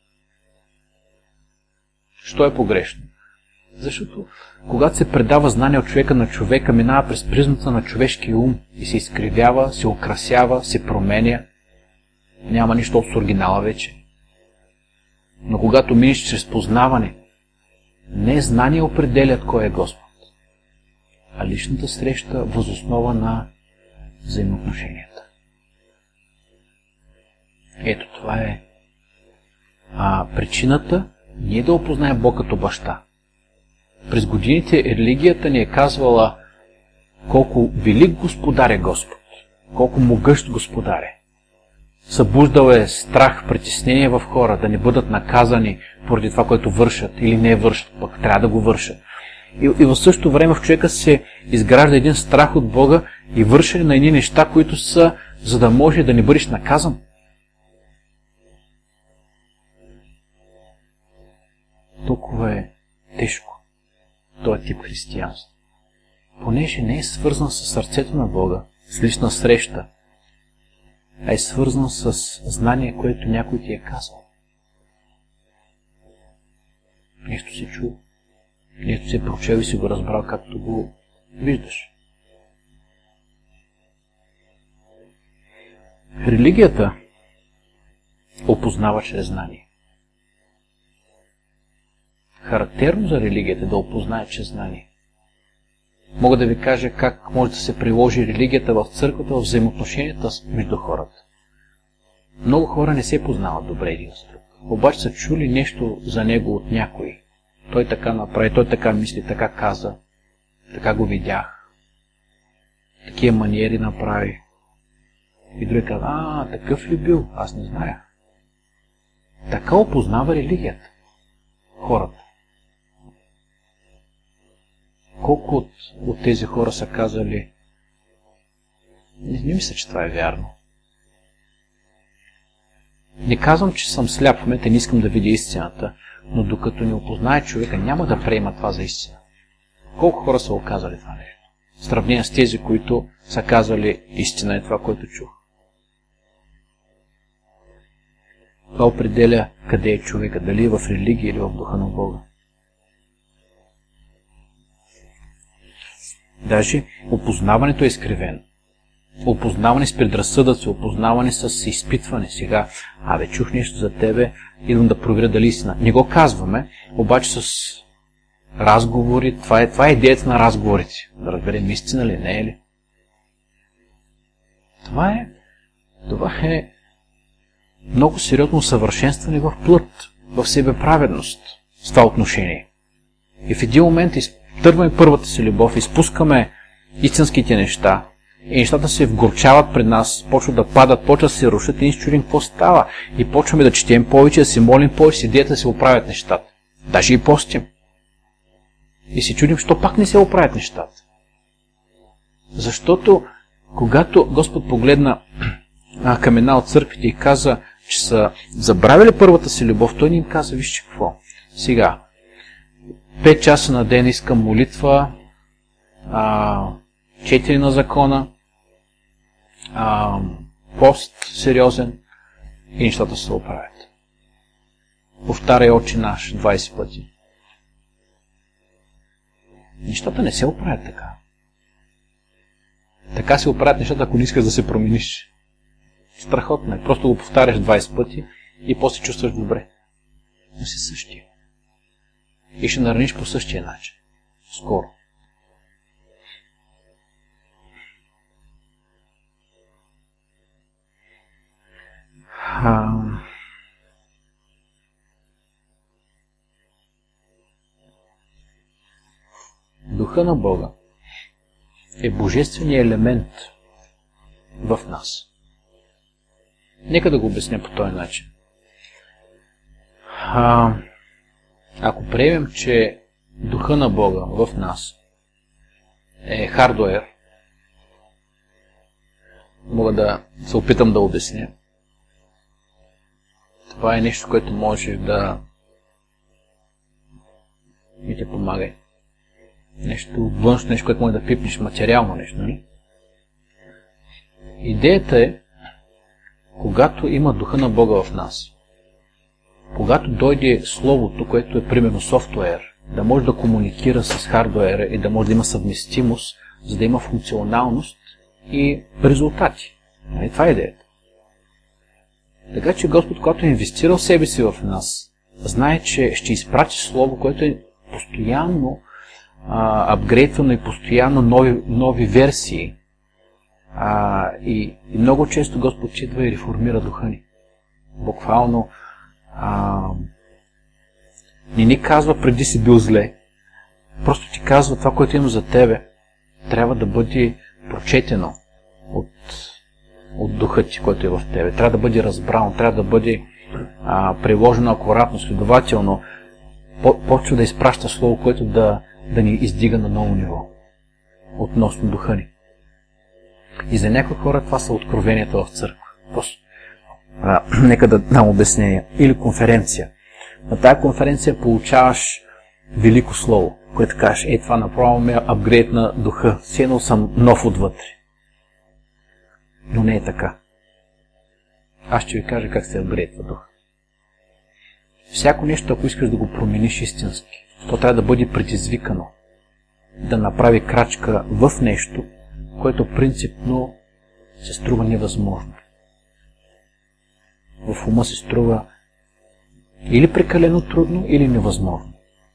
Що е погрешно? Защото когато се предава знание от човека на човека, минава през призмата на човешкия ум и се изкривява, се украсява, се променя. Няма нищо от оригинала вече. Но когато минеш чрез познаване, не знание определят кой е Господ, а личната среща въз основа на взаимоотношенията. Ето това е причината ние да опознаем Бог като баща. През годините религията ни е казвала колко велик Господар е Господ, колко могъщ Господар е. Събуждал е страх, притеснение в хора, да не бъдат наказани поради това, което вършат или не вършат, пък трябва да го вършат. И в същото време в човека се изгражда един страх от Бога и вършене на едни неща, които са, за да може да не бъдеш наказан. Толкова е тежко този тип християнство. Понеже не е свързан с сърцето на Бога, с лична среща, а е свързан с знание, което някой ти е казал. Нещо си чул, нещо си е прочел и си го разбрал, както го виждаш. Религията опознава чрез знание. Характерно за религията е да опознае чрез знание. Мога да ви кажа как може да се приложи религията в църквата, в взаимоотношенията между хората. Много хора не се познават добре един с друг. Обаче са чули нещо за него от някой. Той така направи, той така мисли, така каза, така го видях. Такива маниери направи. И други казва, такъв ли бил? Аз не зная. Така опознава религията. Хората. Колко от тези хора са казали, не мисля, че това е вярно. Не казвам, че съм сляп, в момента не искам да видя истината, но докато не опознае човека, няма да приема това за истина. Колко хора са оказали това нещо? В сравнение с тези, които са казали, истина е това, което чух. Това определя къде е човека, дали е в религия или в духа на Бога. Даже опознаването е изкривено. Опознаване с предразсъдъци, опознаване с изпитване. Сега, чух нещо за тебе, идвам да проверя дали истина. Не го казваме, обаче с разговори, това е идеята на разговорите. Да разберем истина ли, не е ли. Това е много сериозно усъвършенстване в плът, в себеправедност с това отношение. И в един момент изтърваме първата си любов, изпускаме истинските неща и нещата се вгорчават пред нас, почват да падат, почват да се рушат и ние се чудим какво става. И почваме да четем повече, да се молим повече, с идеята да се оправят нещата. Даже и постим. И се чудим, що пак не се оправят нещата. Защото, когато Господ погледна към една от църквите и каза, че са забравили първата си любов, той ни им каза, вижте какво. Сега, 5 часа на ден искам молитва, 4 на закона, пост сериозен и нещата се оправят. Повтаряй Отче наш 20 пъти. Нещата не се оправят така. Така се оправят нещата, ако не искаш да се промениш. Страхотно е. Просто го повтаряш 20 пъти и после чувстваш добре. Но си същия. И ще нараниш по същия начин. Скоро. Духа на Бога е божественият елемент в нас. Нека да го обясня по този начин. Ако приемем, че Духа на Бога в нас е хардуер, мога да се опитам да обясня. Това е нещо, което може да ми те помага. Нещо външно, нещо, което може да пипнеш, материално нещо, нали? Идеята е, когато има Духа на Бога в нас, когато дойде Словото, което е примерно софтуер, да може да комуникира с хардуера и да може да има съвместимост, за да има функционалност и резултати. Това е идеята. Така че Господ, когато е инвестирал себе си в нас, знае, че ще изпрати Слово, което е постоянно апгрейдвано и постоянно нови версии. И много често Господ идва и реформира духа ни. Буквално не ни казва преди си бил зле. Просто ти казва това, което има за тебе, трябва да бъде прочетено от духа ти, който е в тебе. Трябва да бъде разбрано, трябва да бъде приложено акуратно, следователно. Почва да изпраща слово, което да да ни издига на ново ниво относно духа ни. И за някои хора това са откровенията в църква. Нека да дам обяснение. Или конференция. На тази конференция получаваш велико слово, което кажеш, това направо ме апгрейд на духа. Сено съм нов отвътре. Но не е така. Аз ще ви кажа как се апгрейдва духа. Всяко нещо, ако искаш да го промениш истински, то трябва да бъде предизвикано. Да направи крачка в нещо, което принципно се струва невъзможно. В ума се струва или прекалено трудно, или невъзможно.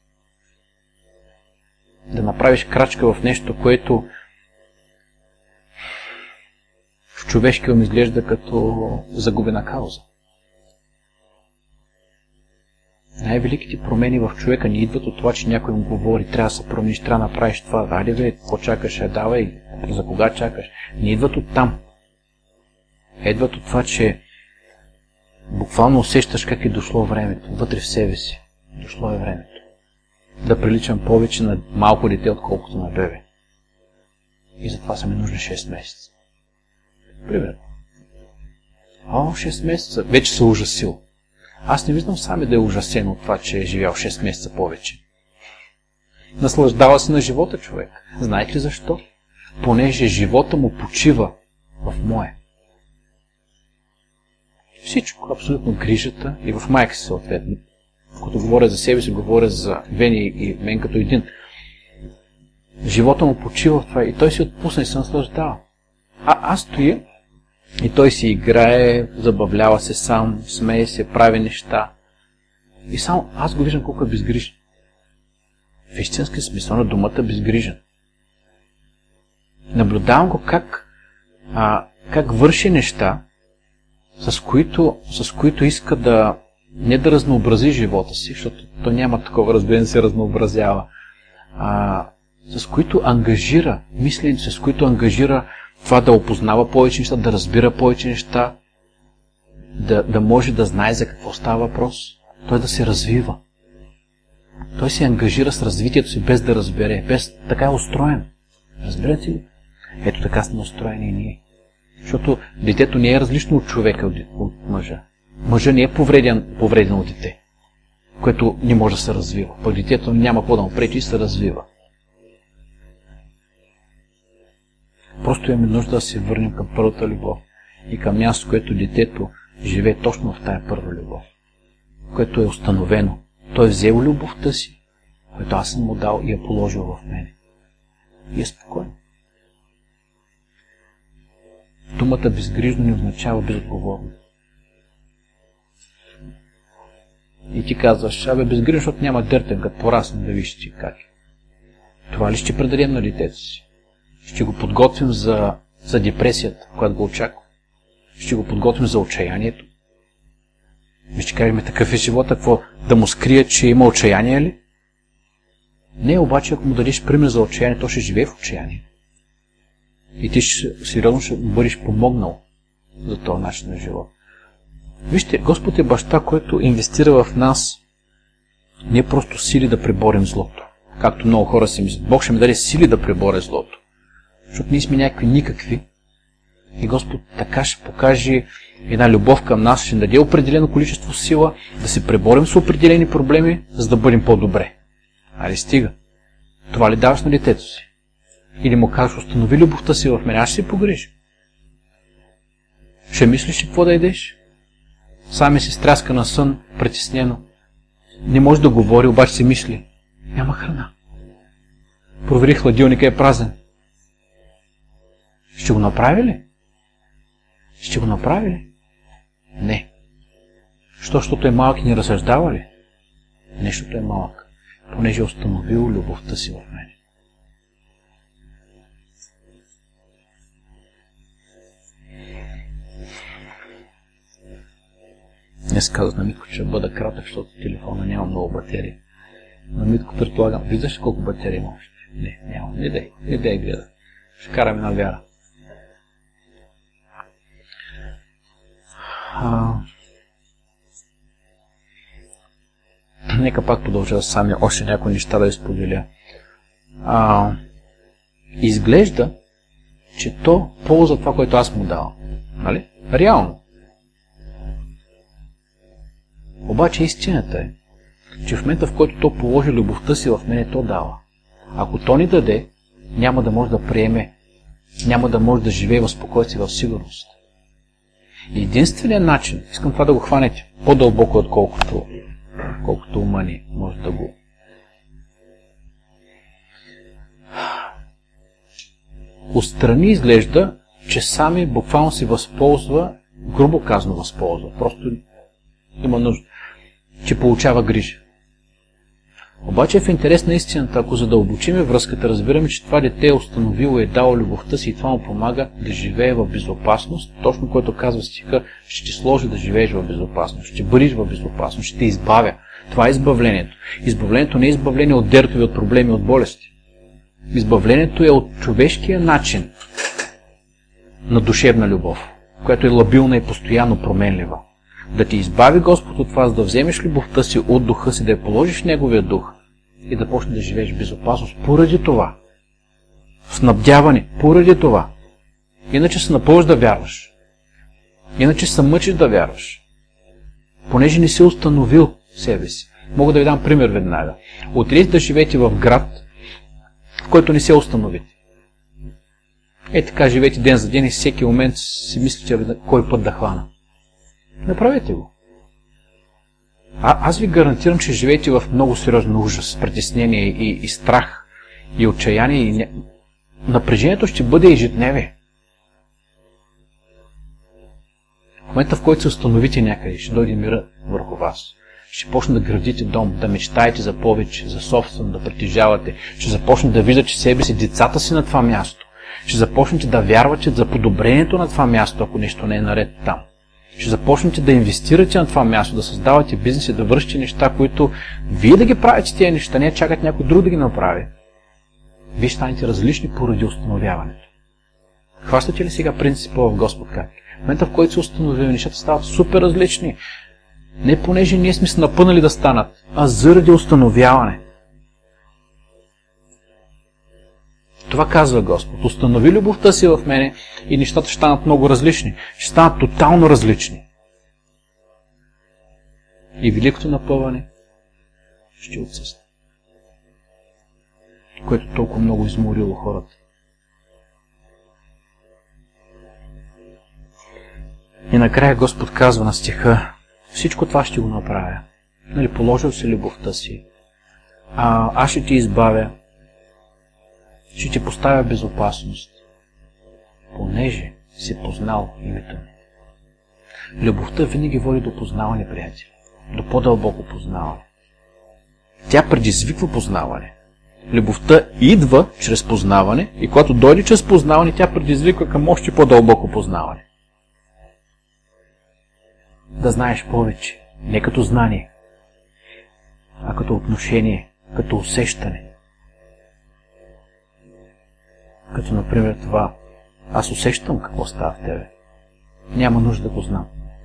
Да направиш крачка в нещо, което в човешки ум изглежда като загубена кауза. Най-великите промени в човека не идват от това, че някой му говори, трябва да се промениш, трябва да направиш това. Айде бе, какво чакаш, давай, за кога чакаш. Не идват от там. Идват от това, че буквално усещаш как е дошло времето, вътре в себе си. Дошло е времето. Да приличам повече на малко дете, отколкото на бебе. И затова са ми нужни 6 месеца. Примерно. 6 месеца. Вече се ужасил. Аз не виждам сами да е ужасен от това, че е живял 6 месеца повече. Наслаждава се на живота човек. Знаете ли защо? Понеже живота му почива в мое. Всичко, абсолютно грижата и в майка си съответно. Когато говоря за себе си, говоря за Вени и мен като един. Живота му почива в това и той си отпусна и се наслаждава. Аз стоя и той си играе, забавлява се сам, смее се, прави неща. И само аз го виждам колко е безгрижен. В истински смисъл на думата безгрижен. Наблюдавам го как върши неща, с които иска да не да разнообрази живота си, защото то няма такова разбиране, се разнообразява, с които ангажира мисленето, с които ангажира това да опознава повече неща, да разбира повече неща, да може да знае за какво става въпрос, той да се развива. Той се ангажира с развитието си без да разбере, така е устроен. Разбирате ли? Ето така сме устроени и ние. Защото детето не е различно от човека, от мъжа. Мъжа не е повреден от дете, което не може да се развива. Пък детето няма какво да му пречи и се развива. Просто имаме нужда да се върнем към първата любов и към място, което детето живее точно в тая първа любов, което е установено. Той е взел любовта си, която аз съм му дал и я положил в мене. И е спокойно. Думата безгрижно не означава безотговорно. И ти казваш, безгрижно, защото няма дъртен, като порасне да виж ти как е. Това ли ще предадем на детето си? Ще го подготвим за депресията, която го очаква. Ще го подготвим за отчаянието. Ще кажем, такъв е живота, какво да му скрие, че има отчаяние ли? Не, обаче, ако му дадеш пример за отчаяние, то ще живее в отчаяние. И ти сериозно ще бъдеш помогнал за този начин на живот. Вижте, Господ е баща, който инвестира в нас не просто сили да преборим злото. Както много хора си мислят. Бог ще ми даде сили да преборя злото. Защото ние сме някакви никакви. И Господ така ще покаже една любов към нас, ще даде определено количество сила да се преборим с определени проблеми, за да бъдем по-добре. Али стига. Това ли даваш на детето си? Или му кажеш, установи любовта си в мен, аз ще си погрижа. Ще мислиш ли какво да едеш? Сами се стряска на сън, притеснено. Не може да говори, обаче си мисли. Няма храна. Провери, хладилника е празен. Ще го направи ли? Ще го направи ли? Не. Защото е малък и не разсъждава ли? Нещото е малък, понеже е установил любовта си в мен. Днес казах на Митко, че ще бъда кратък, защото телефона няма много батерии. На Митко предполагам, виждаш ли колко батерии има още? Не, няма. Не дей гледа. Ще караме на вяра. Нека пак продължа сами още някои неща да изподеля. изглежда, че то ползва това, което аз му давам. Нали? Реално. Обаче истината е, че в момента, в който то положи любовта си в мене, то дава. Ако то ни даде, няма да може да приеме, няма да може да живее в спокойствие, в сигурност. Единственият начин, искам това да го хванете по-дълбоко, отколкото ума ни може да го. Отстрани изглежда, че сами буквално се възползва, грубо казано възползва, просто има нужда, че получава грижа. Обаче в интерес на истината, ако задълбочиме връзката, разбираме, че това дете е установило и е дало любовта си и това му помага да живее в безопасност. Точно което казва стиха, ще ти сложи да живееш в безопасност, ще бъдеш в безопасност, ще те избавя. Това е избавлението. Избавлението не е избавление от дертови, от проблеми, от болести. Избавлението е от човешкия начин на душевна любов, която е лабилна и постоянно променлива. Да ти избави Господ от това, за да вземеш любовта си от духа си, да я положиш в Неговия дух и да почнеш да живееш в безопасност поради това. Снабдяване поради това. Иначе се напълваш да вярваш. Иначе се мъчиш да вярваш. Понеже не си установил себе си. Мога да ви дам пример веднага. Отидете да живеете в град, в който не се установите. Така живеете ден за ден и всеки момент си мислите кой път да хвана. Направете го. Аз ви гарантирам, че живеете в много сериозен ужас, притеснение и страх, и отчаяние, и напрежението ще бъде ежедневие. В момента, в който се установите някъде, ще дойде мира върху вас. Ще почне да градите дом, да мечтаете за повече, за собствено, да притежавате. Ще започнете да виждате себе си, децата си на това място. Ще започнете да вярвате за подобрението на това място, ако нещо не е наред там. Ще започнете да инвестирате на това място, да създавате бизнеси, да вършите неща, които вие да ги правите тези неща, не чакат някой друг да ги направи. Вие станете различни поради установяването. Хващате ли сега принципа в Господ как? В момента, в който се установим, нещата стават супер различни. Не понеже ние сме се напънали да станат, а заради установяване. Това казва Господ. Установи любовта си в мене и нещата ще станат много различни. Ще станат тотално различни. И великото напъване ще отсъства. Което толкова много изморило хората. И накрая Господ казва на стиха: всичко това ще го направя. Положил си любовта си. Аз ще ти избавя. Ще ти поставя безопасност, понеже си познал името ми. Любовта винаги води до познаване, приятели. До по-дълбоко познаване. Тя предизвиква познаване. Любовта идва чрез познаване и когато дойде чрез познаване, тя предизвиква към още по-дълбоко познаване. Да знаеш повече, не като знание, а като отношение, като усещане. Като, например, това: аз усещам какво става в тебе. Няма нужда да го знам.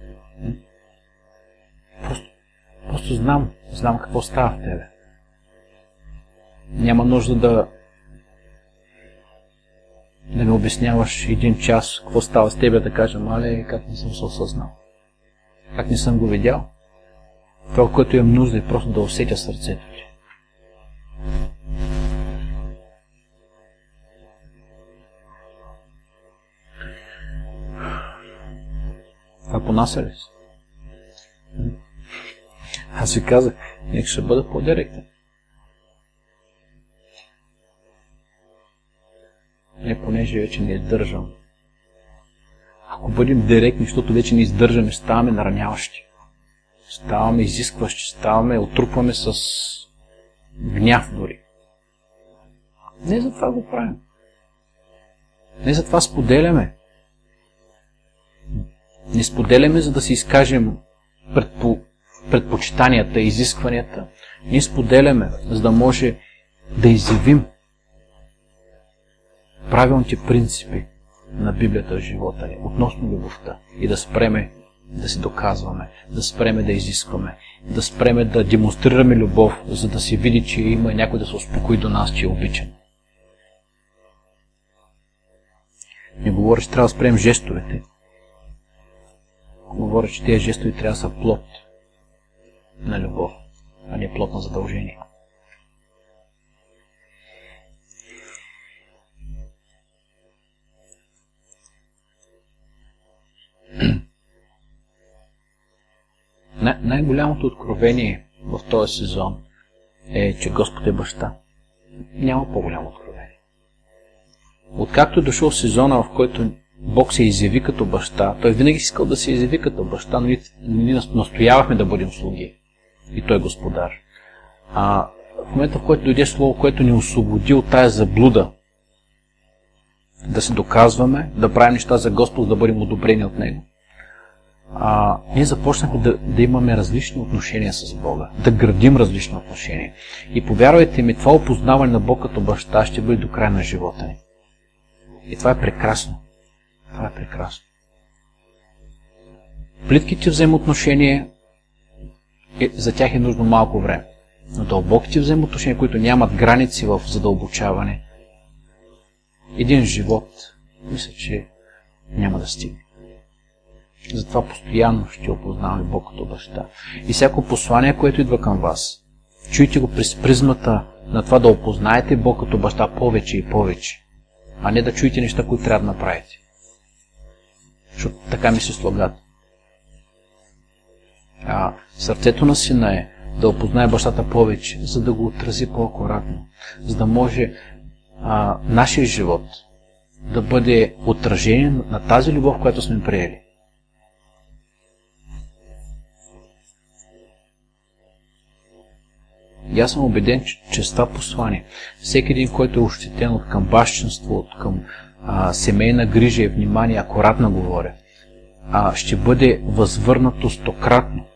Просто знам какво става в тебе. Няма нужда да ми обясняваш 1 час какво става с тебе, да кажем: как не съм се осъзнал. Как не съм го видял. Това, което имам нужда, е просто да усетя сърцето ти. Това понася ли си? Аз ви казах, нека ще бъда по-директен. Не понеже вече не издържам. Ако бъдем директни, защото вече не издържаме, ставаме нараняващи. Ставаме изискващи, отрупваме с гняв дори. Не за това го правим. Не за това споделяме. Не споделяме, за да си изкажем предпочитанията, изискванията. Ние споделяме, за да може да изявим правилните принципи на Библията в живота ни относно любовта и да спреме да си доказваме, да спреме да изискваме, да спреме да демонстрираме любов, за да се види, че има някой да се успокои до нас, че е обичан. Не говоря, че трябва да спрем жестовете. Говоря, че тези жестови трябва да са плод на любов, а не плод на задължение. Най-голямото откровение в този сезон е, че Господ е баща. Няма по-голямо откровение. Откакто е дошъл сезона, в който Бог се изяви като баща, той винаги си искал да се изяви като баща, но ние настоявахме да бъдем слуги. И той е господар. В момента, в който дойде Слово, което ни освободи от тая заблуда, да се доказваме, да правим неща за Господ, да бъдем одобрени от Него, ние започнахме да имаме различни отношения с Бога, да градим различни отношения. И повярвайте ми, това опознаване на Бог като баща ще бъде до края на живота ни. И това е прекрасно. Това е прекрасно. Плитките взаимоотношения, за тях е нужно малко време. Но дълбоките взаимоотношения, които нямат граници в задълбочаване, един живот, мисля, че няма да стигне. Затова постоянно ще опознаваме Бог като баща. И всяко послание, което идва към вас, чуйте го през призмата на това да опознаете Бог като баща повече и повече, а не да чуете неща, които трябва да направите. Защото така ми се слагат. Сърцето на сина е да опознае бащата повече, за да го отрази по-акуратно, за да може нашия живот да бъде отражение на тази любов, която сме приели. И аз съм убеден, че с това послание всеки един, който е ощетен от към бащинство, от към семейна грижа и внимание, акуратно говоря, ще бъде възвърнато стократно.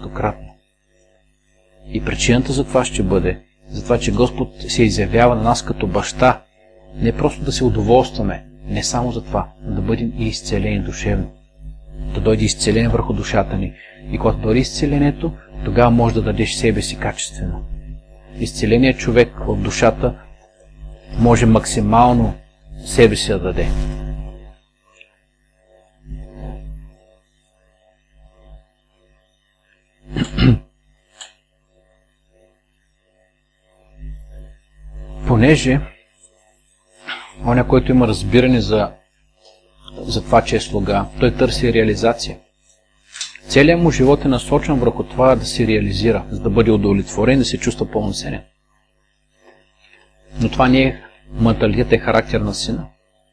И причината за това ще бъде, за това, че Господ се изявява на нас като баща, не просто да се удоволстваме, не само за това, но да бъдем и изцелени душевно. Да дойде изцеление върху душата ни. И когато дойде изцелението, тогава може да дадеш себе си качествено. Изцеленият човек в душата може максимално себе си да даде. Понеже оня, който има разбиране за това, че е слуга, той търси реализация. Целият му живот е насочен върху това да се реализира, за да бъде удовлетворен, да се чувства пълноценен. Но това не е менталитет, е характер на сина.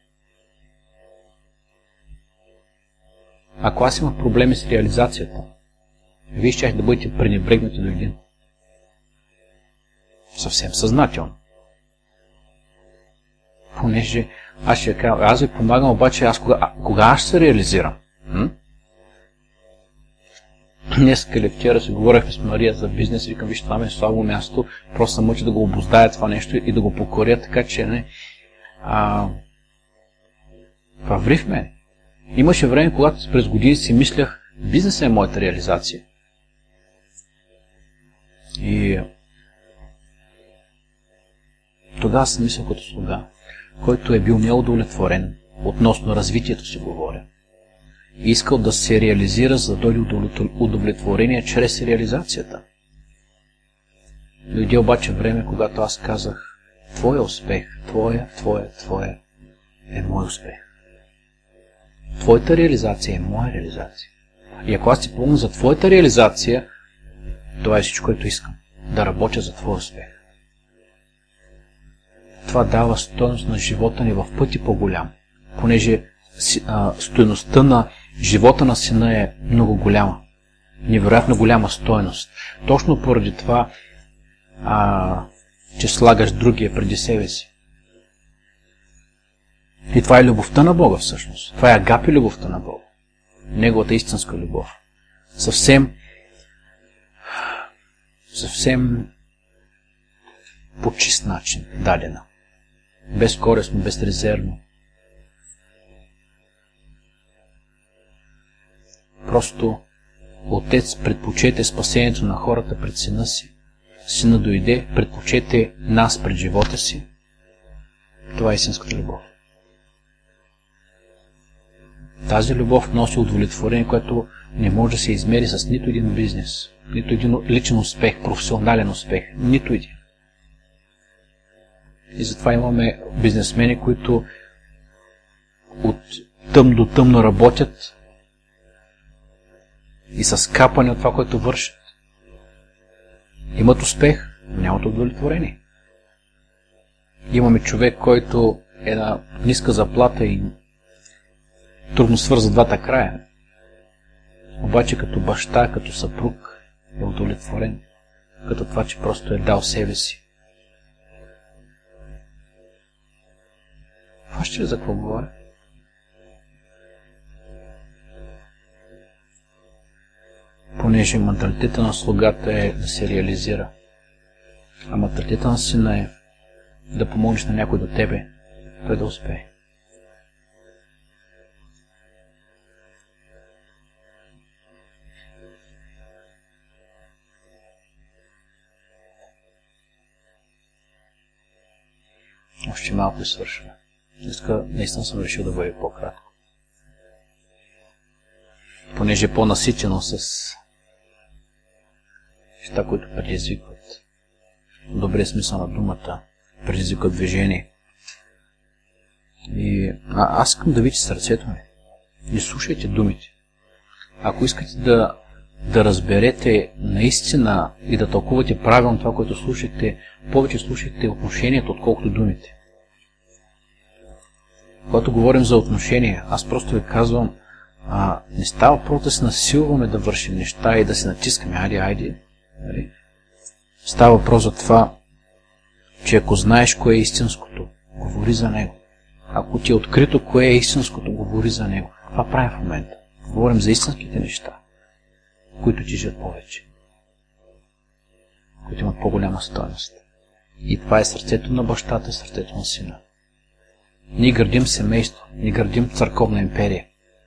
Ако аз имах проблеми с реализацията, вие щях да бъдете пренебрегнати до един. Съвсем съзнателно. Понеже аз ще кажа, аз ви помагам, обаче кога аз ще се реализирам? Днес или вчера си говорихме с Мария за бизнес и викам, виж, това ми е слабо място, просто съм мъча да го обоздая това нещо и да го покоря, така че не. Това ври в мен. Имаше време, когато през години си мислях, бизнесът е моята реализация. И тогава съм мислил като слуга, който е бил неудовлетворен относно развитието си, говоря. И искал да се реализира, за да дойде удовлетворение чрез реализацията. Дойде обаче време, когато аз казах, твоя успех, твоя е мой успех. Твоята реализация е моя реализация. И ако аз ти помогна за твоята реализация, това е всичко, което искам. Да работя за твой успех. Това дава стойност на живота ни в пъти по-голям, понеже стойността на живота на сина е много голяма. Невероятно голяма стойност. Точно поради това, че слагаш другия преди себе си. И това е любовта на Бога всъщност. Това е агапи любовта на Бога. Неговата истинска любов. Съвсем по чист начин дадена. Безкористно, безрезервно. Просто Отец предпочете спасението на хората пред сина си. Сина дойде, предпочете нас пред живота си. Това е истинската любов. Тази любов носи удовлетворение, което не може да се измери с нито един бизнес, нито един личен успех, професионален успех, нито един. И затова имаме бизнесмени, които от тъм до тъмно работят и са скапани от това, което вършат. Имат успех, но нямат удовлетворение. Имаме човек, който е на ниска заплата и трудно свърза двата края. Обаче като баща, като съпруг е удовлетворен. Като това, че просто е дал себе си. Вижте ли за какво говоря? Понеже менталитета на слугата е да се реализира, а менталитета на сина е да помогнеш на някой до тебе, той да успее. Още малко и свършваме. Днеска наистина съм решил да бъде по-кратко. Понеже е по-наситено с неща, които предизвикват добрия смисъл на думата, предизвикват движение. И аз искам да видите сърцето ми. Не слушайте думите. Ако искате да разберете наистина и да тълкувате правилно това, което слушате, повече слушайте отношението, отколкото думите. Когато говорим за отношения, аз просто ви казвам, не става въпрос да се насилваме да вършим неща и да се натискаме, айде. Става въпрос за това, че ако знаеш кое е истинското, говори за него. Ако ти е открито кое е истинското, говори за него. Това правим в момента. Говорим за истинските неща, които тежат повече, които имат по-голяма стойност. И това е сърцето на бащата, сърцето на сина. Ние градим семейство, ние градим църковна империя.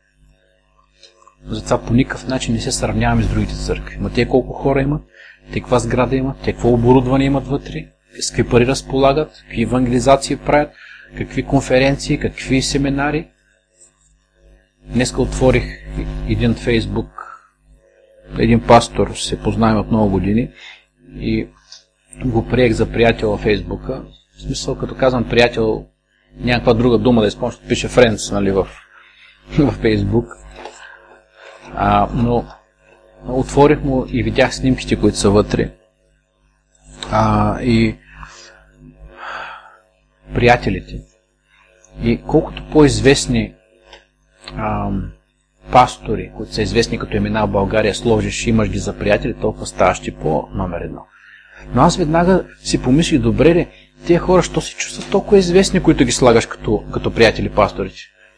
Затова по никакъв начин не се сравняваме с другите църкви. Ма те колко хора имат, те каква сграда имат, те какво оборудване имат вътре, с какви пари разполагат, какви евангелизации правят, какви конференции, какви семинари. Днеска отворих един Фейсбук, един пастор, се познаем от много години и го приех за приятел във Фейсбука. В смисъл, като казвам приятел, някаква друга дума да изпомня, пише Friends, нали, в Фейсбук. Но отворих му и видях снимките, които са вътре. И приятелите. И колкото по-известни пастори, които са известни като имена в България, сложиш, имаш ги за приятели, толкова ставаш ти по номер едно. Но аз веднага си помислих, добре ли, тия хора, що се чувстват толкова известни, които ги слагаш като приятели пасторите?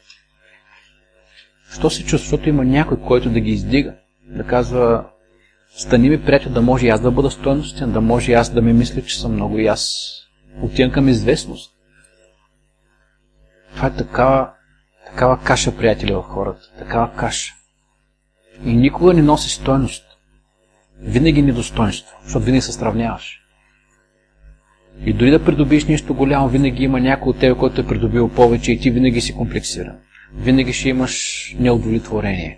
Що се чувства? Защото има някой, който да ги издига, да казва, стани ми приятел, да може и аз да бъда стойностен, да може и аз да ми мисля, че съм много и аз отивам към известност. Това е такава каша, приятели, в хората. Такава каша. И никога не носи стойност. Винаги недостойнство, защото винаги се сравняваш. И дори да придобиеш нещо голямо, винаги има някой от тебе, който е придобил повече и ти винаги си комплексиран. Винаги ще имаш неудовлетворение.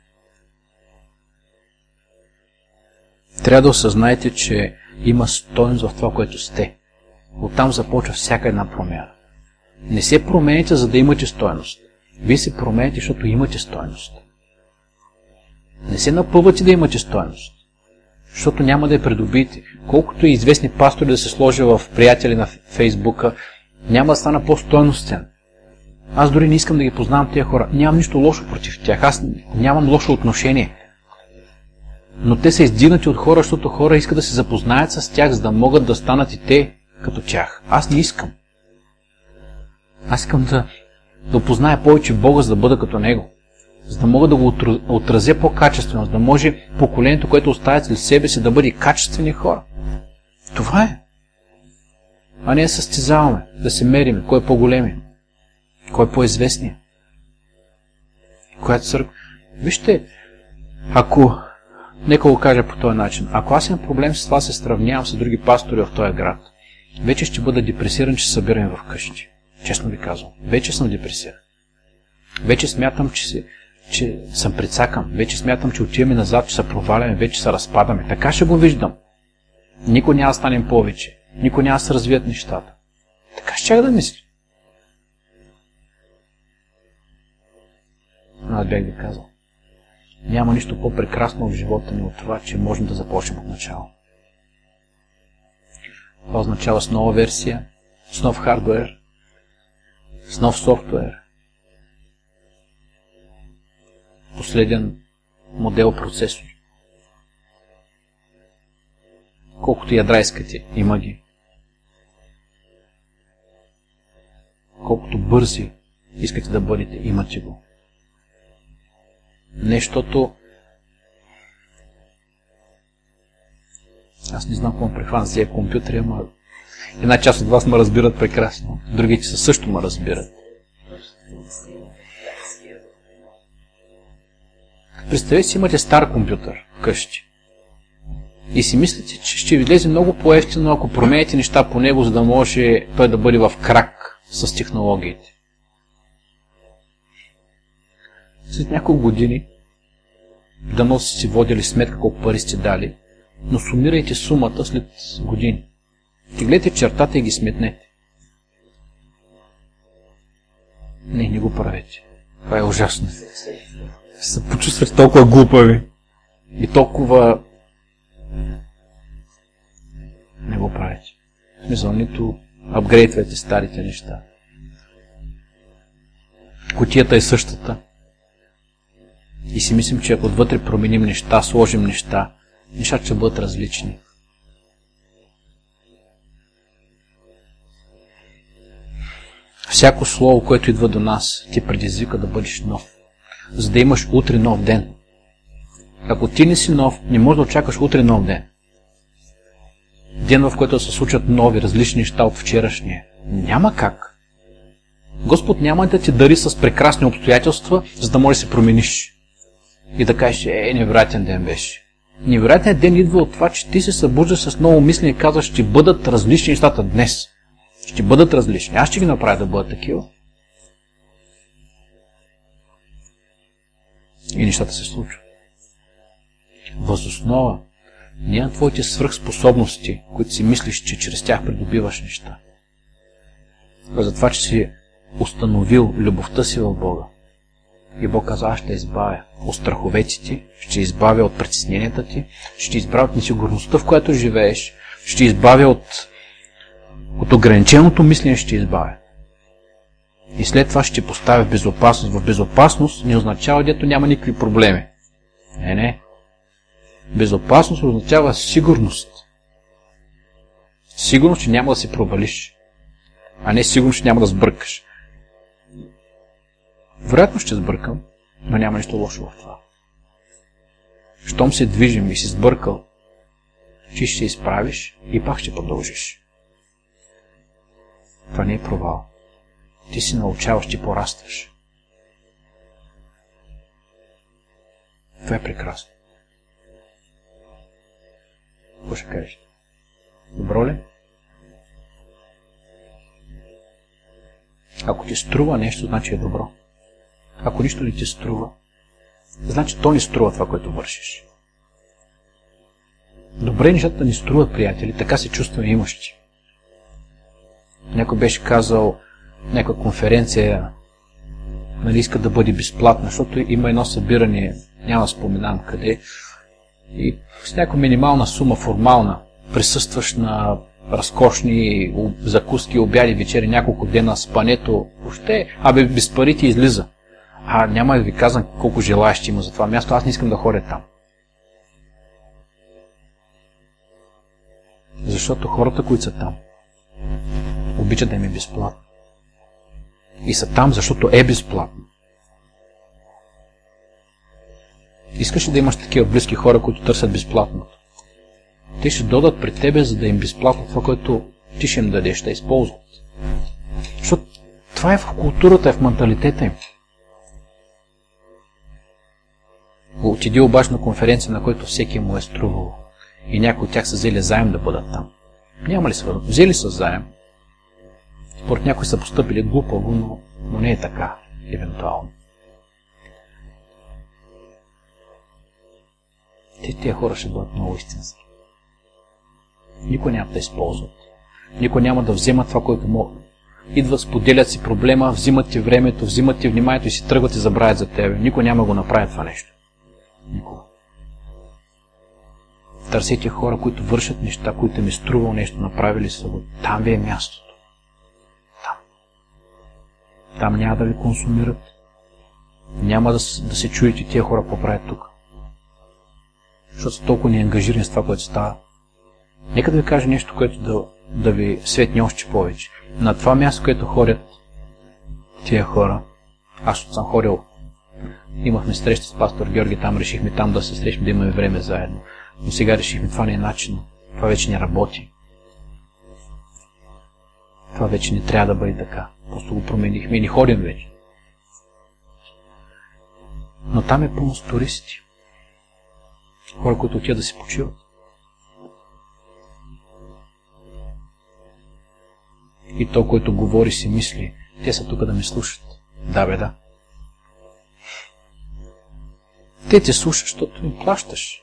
Трябва да осъзнаете, че има стойност в това, което сте. Оттам започва всяка една промяна. Не се промените, за да имате стойност. Вие се промените, защото имате стойност. Не се напъвате да имате стойност, защото няма да я придобиете. Колкото и известни пастори да се сложи в приятели на Фейсбука, няма да стана по-стойностен. Аз дори не искам да ги познавам тия хора. Нямам нищо лошо против тях. Аз нямам лошо отношение. Но те са издигнати от хора, защото хора искат да се запознаят с тях, за да могат да станат и те като тях. Аз не искам. Аз искам да опозная повече Бога, за да бъда като Него. За да мога да го отразя по-качествено, за да може поколението, което оставят след себе си, да бъде качествени хора. Това е. А не състезаваме, да се мериме, кой е по-големи, кой е по-известният. Която църква. Вижте, нека го кажа по този начин, ако аз имам проблем с това, се сравнявам с други пастори в този град, вече ще бъда депресиран, че се събирам в къщи. Честно ви казвам. Вече съм депресиран. Вече смятам, че съм прецакан. Вече смятам, че отиваме назад, че се проваляме, вече се разпадаме. Така ще го виждам. Никой няма да станем повече. Никой няма да се развият нещата. Така ще да мисля. Но аз бях ви казал. Няма нищо по-прекрасно в живота ни от това, че можем да започнем от начало. Това означава с нова версия, с нов хардуер, с нов софтуер. Последен модел процесор. Колкото ядра искате, има ги. Колкото бързи искате да бъдете, имате го. Нещото... Аз не знам какво прехвана с тези компютри, ама една част от вас ме разбират прекрасно. Другите също ме разбират. Представете си, имате стар компютър вкъщи. И си мислите, че ще ви излезе много по-евтино, ако промените неща по него, за да може той да бъде в крак с технологиите. След няколко години, дано си водили сметка колко пари сте дали, но сумирайте сумата след години. Теглете чертата и ги сметнете. Не го правете. Това е ужасно. Се почувствах толкова глупави. И толкова... Не го правите. В смисъл, нито апгрейдвайте старите неща. Кутията е същата. И си мислим, че ако отвътре променим неща, сложим неща, нещата ще бъдат различни. Всяко слово, което идва до нас, ти предизвика да бъдеш нов. За да имаш утре нов ден. Ако ти не си нов, не можеш да очакваш утре нов ден. Ден, в който се случат нови, различни неща от вчерашния. Няма как. Господ няма да ти дари с прекрасни обстоятелства, за да можеш да се промениш. И да кажеш, невероятен ден беше. Невероятният ден идва от това, че ти се събуждаш с ново мислене и казваш, ще бъдат различни нещата днес. Ще бъдат различни. Аз ще ги направя да бъдат такива. И нещата се случват. Възоснова не на твоите свръхспособности, които си мислиш, че чрез тях придобиваш неща. За това, че си установил любовта си в Бога. И Бог каза, аз ще избавя от страховете ти, ще избавя от притесненията ти, ще избавя от несигурността, в която живееш, ще избавя от ограниченото мислене, ще избавя. И след това ще поставя в безопасност. В безопасност не означава, дето няма никакви проблеми. Не. Безопасност означава сигурност. Сигурност, че няма да се провалиш, а не сигурност, че няма да сбъркаш. Вероятно ще сбъркам, но няма нищо лошо в това. Щом се движим и си сбъркал, ти ще се изправиш и пак ще продължиш. Това не е провал. Ти си научаваш, ти порастваш. Това е прекрасно. Какво ще кажеш? Добро ли? Ако ти струва нещо, значи е добро. Ако нищо не ти струва, значи то не струва това, което вършиш. Добре нещата ни струват, приятели, така се чувстваме имащи. Някой беше казал, някаква конференция, нали, иска да бъде безплатна, защото има едно събиране, няма да споменам къде, и с някаква минимална сума, формална, присъстваш на разкошни закуски, обяди, вечери, няколко дена, спането, въобще, без пари ти излиза. Няма да ви казвам колко желаящи има за това място, аз не искам да ходя там. Защото хората, които са там, обичат да им е безплатно. И са там, защото е безплатно. Искаш ли да имаш такива близки хора, които търсят безплатното? Те ще дойдат при тебе, за да им безплатно това, което ти ще им дадеш, да използват. Защото това е в културата, е в менталитета им. Отиди обаче на конференция, на който всеки му е струвало. И някои от тях са взели заем да бъдат там. Няма ли са? Взели са заем. Според някои са постъпили глупаво, но не е така, евентуално. Тия хора ще бъдат много истински. Никой няма да използват. Никой няма да взема това, което могат. Идват, споделят си проблема, взимат ти времето, взимат ти вниманието и си тръгват и забравят за тебе. Никой няма го направи това нещо. Никога. Търсете хора, които вършат неща, които ми струвал нещо, направили са го. Там ви е мястото. Там. Там няма да ви консумират. Няма да се чуете тия хора какво правят тук. Защото са толкова не ангажирани с това, което става. Нека да ви кажа нещо, което да ви светне още повече. На това място, където ходят тия хора, аз съм ходил, имахме среща с пастор Георги, там решихме там да се срещнем, да имаме време заедно. Но сега решихме, това не е начин. Това вече не работи. Това вече не трябва да бъде така. Просто го променихме и не ходим вече. Но там е пълно с туристи. Хора, които отиват да си почиват. И то, който говори си мисли, те са тук да ме слушат. Да, бе, да. Те те слушат, защото им плащаш.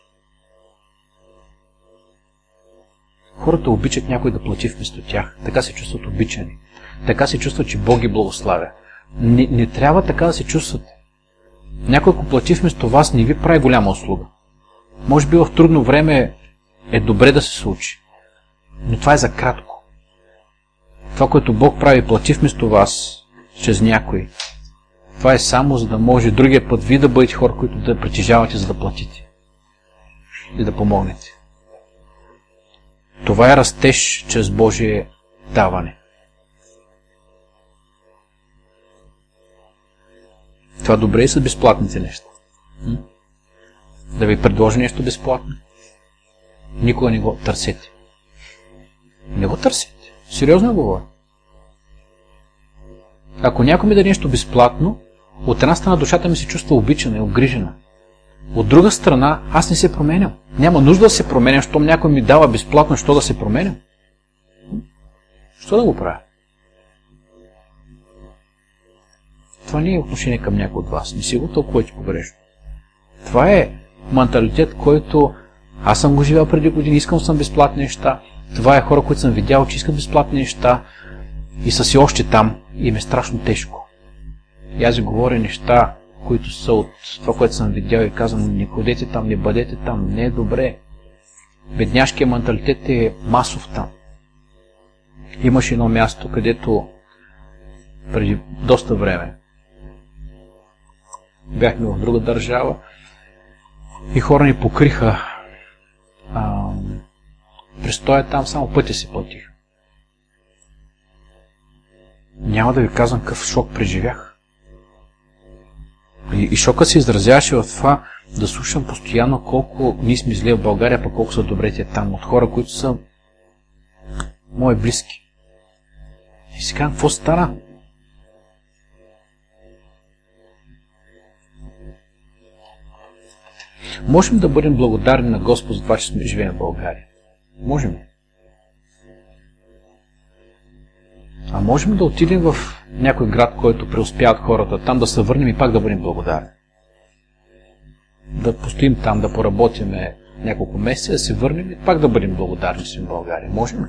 Хората обичат някой да плати вместо тях. Така се чувстват обичани. Така се чувстват, че Бог ги благославя. Не трябва така да се чувстват. Някой, ако плати вместо вас, не ви прави голяма услуга. Може би в трудно време е добре да се случи. Но това е за кратко. Това, което Бог прави, плати вместо вас, чрез някой, това е само за да може другия път ви да бъдете хора, които да притежавате, за да платите. И да помогнете. Това е растеж чрез Божие даване. Това добре и са безплатните неща. Да ви предложи нещо безплатно. Никога не го търсете. Не го търсете. Сериозно говоря. Ако някой ми даде нещо безплатно, от една страна душата ми се чувства обичана и обгрижена. От друга страна, аз не се променям. Няма нужда да се променям, щом някой ми дава безплатно, що да се променям. Що да го правя? Това не е отношение към някой от вас. Не си го тълкувайте погрешно. Това е менталитет, който аз съм го живял преди години, искам съм безплатни неща. Това е хора, които съм видял, че искат безплатни неща и са си още там и им е страшно тежко. И аз ви говоря неща, които са от това, което съм видял и казвам, не ходете там, не бъдете там, не е добре. Бедняшкият менталитет е масов там. Имаше едно място, където преди доста време бяхме в друга държава и хора ни покриха престоя там, само пътя си платих. Няма да ви казвам какъв шок преживях. И шока се изразяваше в това да слушам постоянно колко ние сме зле в България, пък колко са добрите там от хора, които са мои близки. И си казвам, какво стана? Можем да бъдем благодарни на Господ за това, че сме живеем в България. Можем. А можем да отидем в някой град, който преуспяват хората, там да се върнем и пак да бъдем благодарни. Да постоим там, да поработим няколко месеца, да се върнем и пак да бъдем благодарни си в България. Можем ли?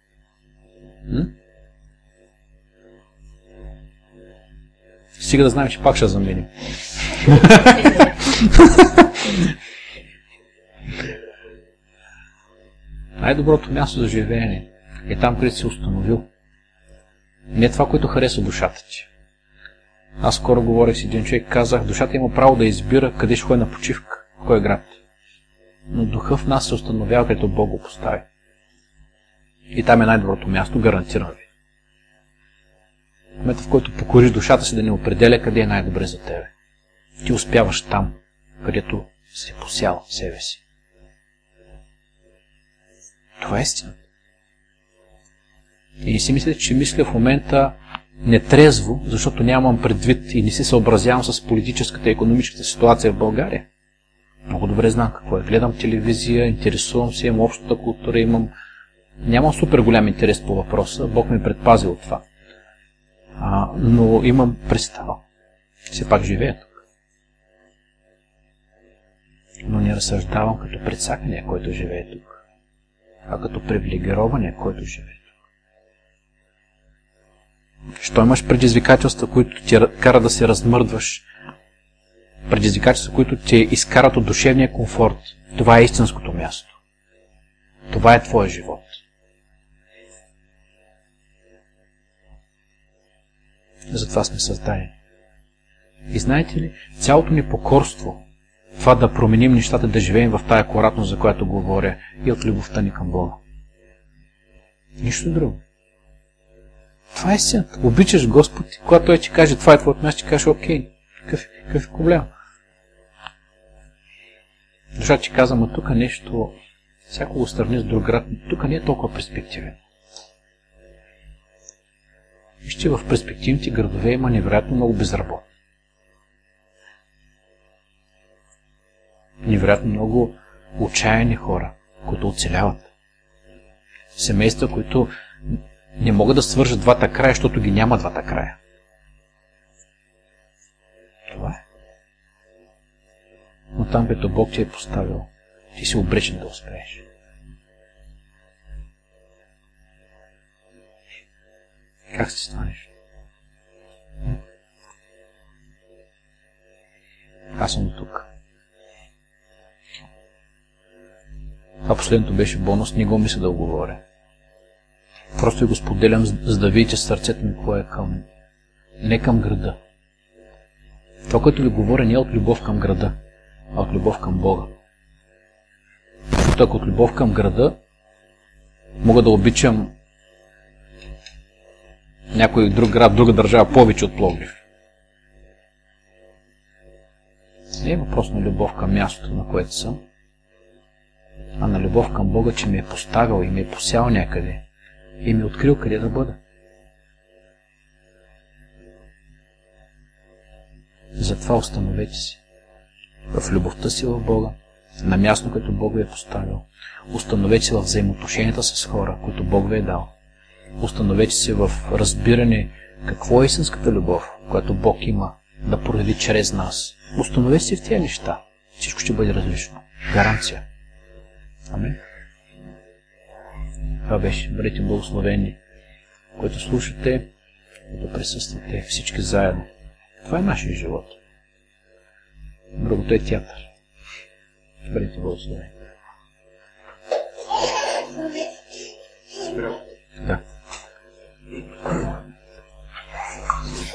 Стига да знаем, че пак ще заменим. Най-доброто място за живеене е там, където си установил. Не е това, което харесва душата ти. Аз скоро говорих с един човек, казах, душата има право да избира къде ще ходи на почивка, в кой град. Но духа в нас се установява, където Бог го постави. И там е най-доброто място, гарантирам ви. В момента, в който покориш душата си да не определя къде е най-добре за тебе. Ти успяваш там, където си посял себе си. Това е истината. И не си мислите, че мисля в момента нетрезво, защото нямам предвид и не се съобразявам с политическата и икономическата ситуация в България. Много добре знам какво е. Гледам телевизия, интересувам се, имам общата култура, нямам супер голям интерес по въпроса, Бог ме предпази от това. Но имам представа. Все пак живея тук. Но не разсъждавам като прецакания, който живее тук, а като привилегирования, който живее тук. Що имаш предизвикателства, които ти карат да се размърдваш, предизвикателства, които те изкарат от душевния комфорт, това е истинското място. Това е твоя живот. Затова сме създадени. И знаете ли, цялото ни покорство, това да променим нещата, да живеем в тая акуратност, за която говоря, и от любовта ни към Бога. Нищо друго. Това е истината. Обичаш Господ, и когато Той ти каже, това е твоето място, ти кажеш, окей, какъв е проблем? Душата ти казва, но тук нещо, всяко го сравни с друг град, тук не е толкова перспективен. Вижте, в перспективните градове има невероятно много безработни. Невероятно много отчаяни хора, които оцеляват. Семейства, които не могат да свържат двата края, защото ги няма двата края. Това е. Но там, където Бог ти е поставил, ти си обречен да успееш. Как ще станеш? Аз съм тук. Това последното беше бонус, не го мисля да го говоря. Просто го споделям, за да видите сърцето ми, кое е не към града. Това, което ви говоря, не е от любов към града, а от любов към Бога. Защото ако от любов към града мога да обичам някой друг град, друга държава повече от Пловдив. Не е въпрос на любов към мястото, на което съм, а на любов към Бога, че ме е поставил и ме е посял някъде и ме е открил къде да бъда. Затова установете си в любовта си в Бога, на място, което Бог ви е поставил. Установете се в взаимоотношенията с хора, които Бог ви е дал. Установете се в разбиране какво е истинската любов, която Бог има да прояви чрез нас. Установете се в тези неща. Всичко ще бъде различно. Гаранция. Амин. Това беше. Бъдете благословени, които слушате, които присъствате всички заедно. Това е нашия живот. Другото е театър. Бъдете благословени. Да.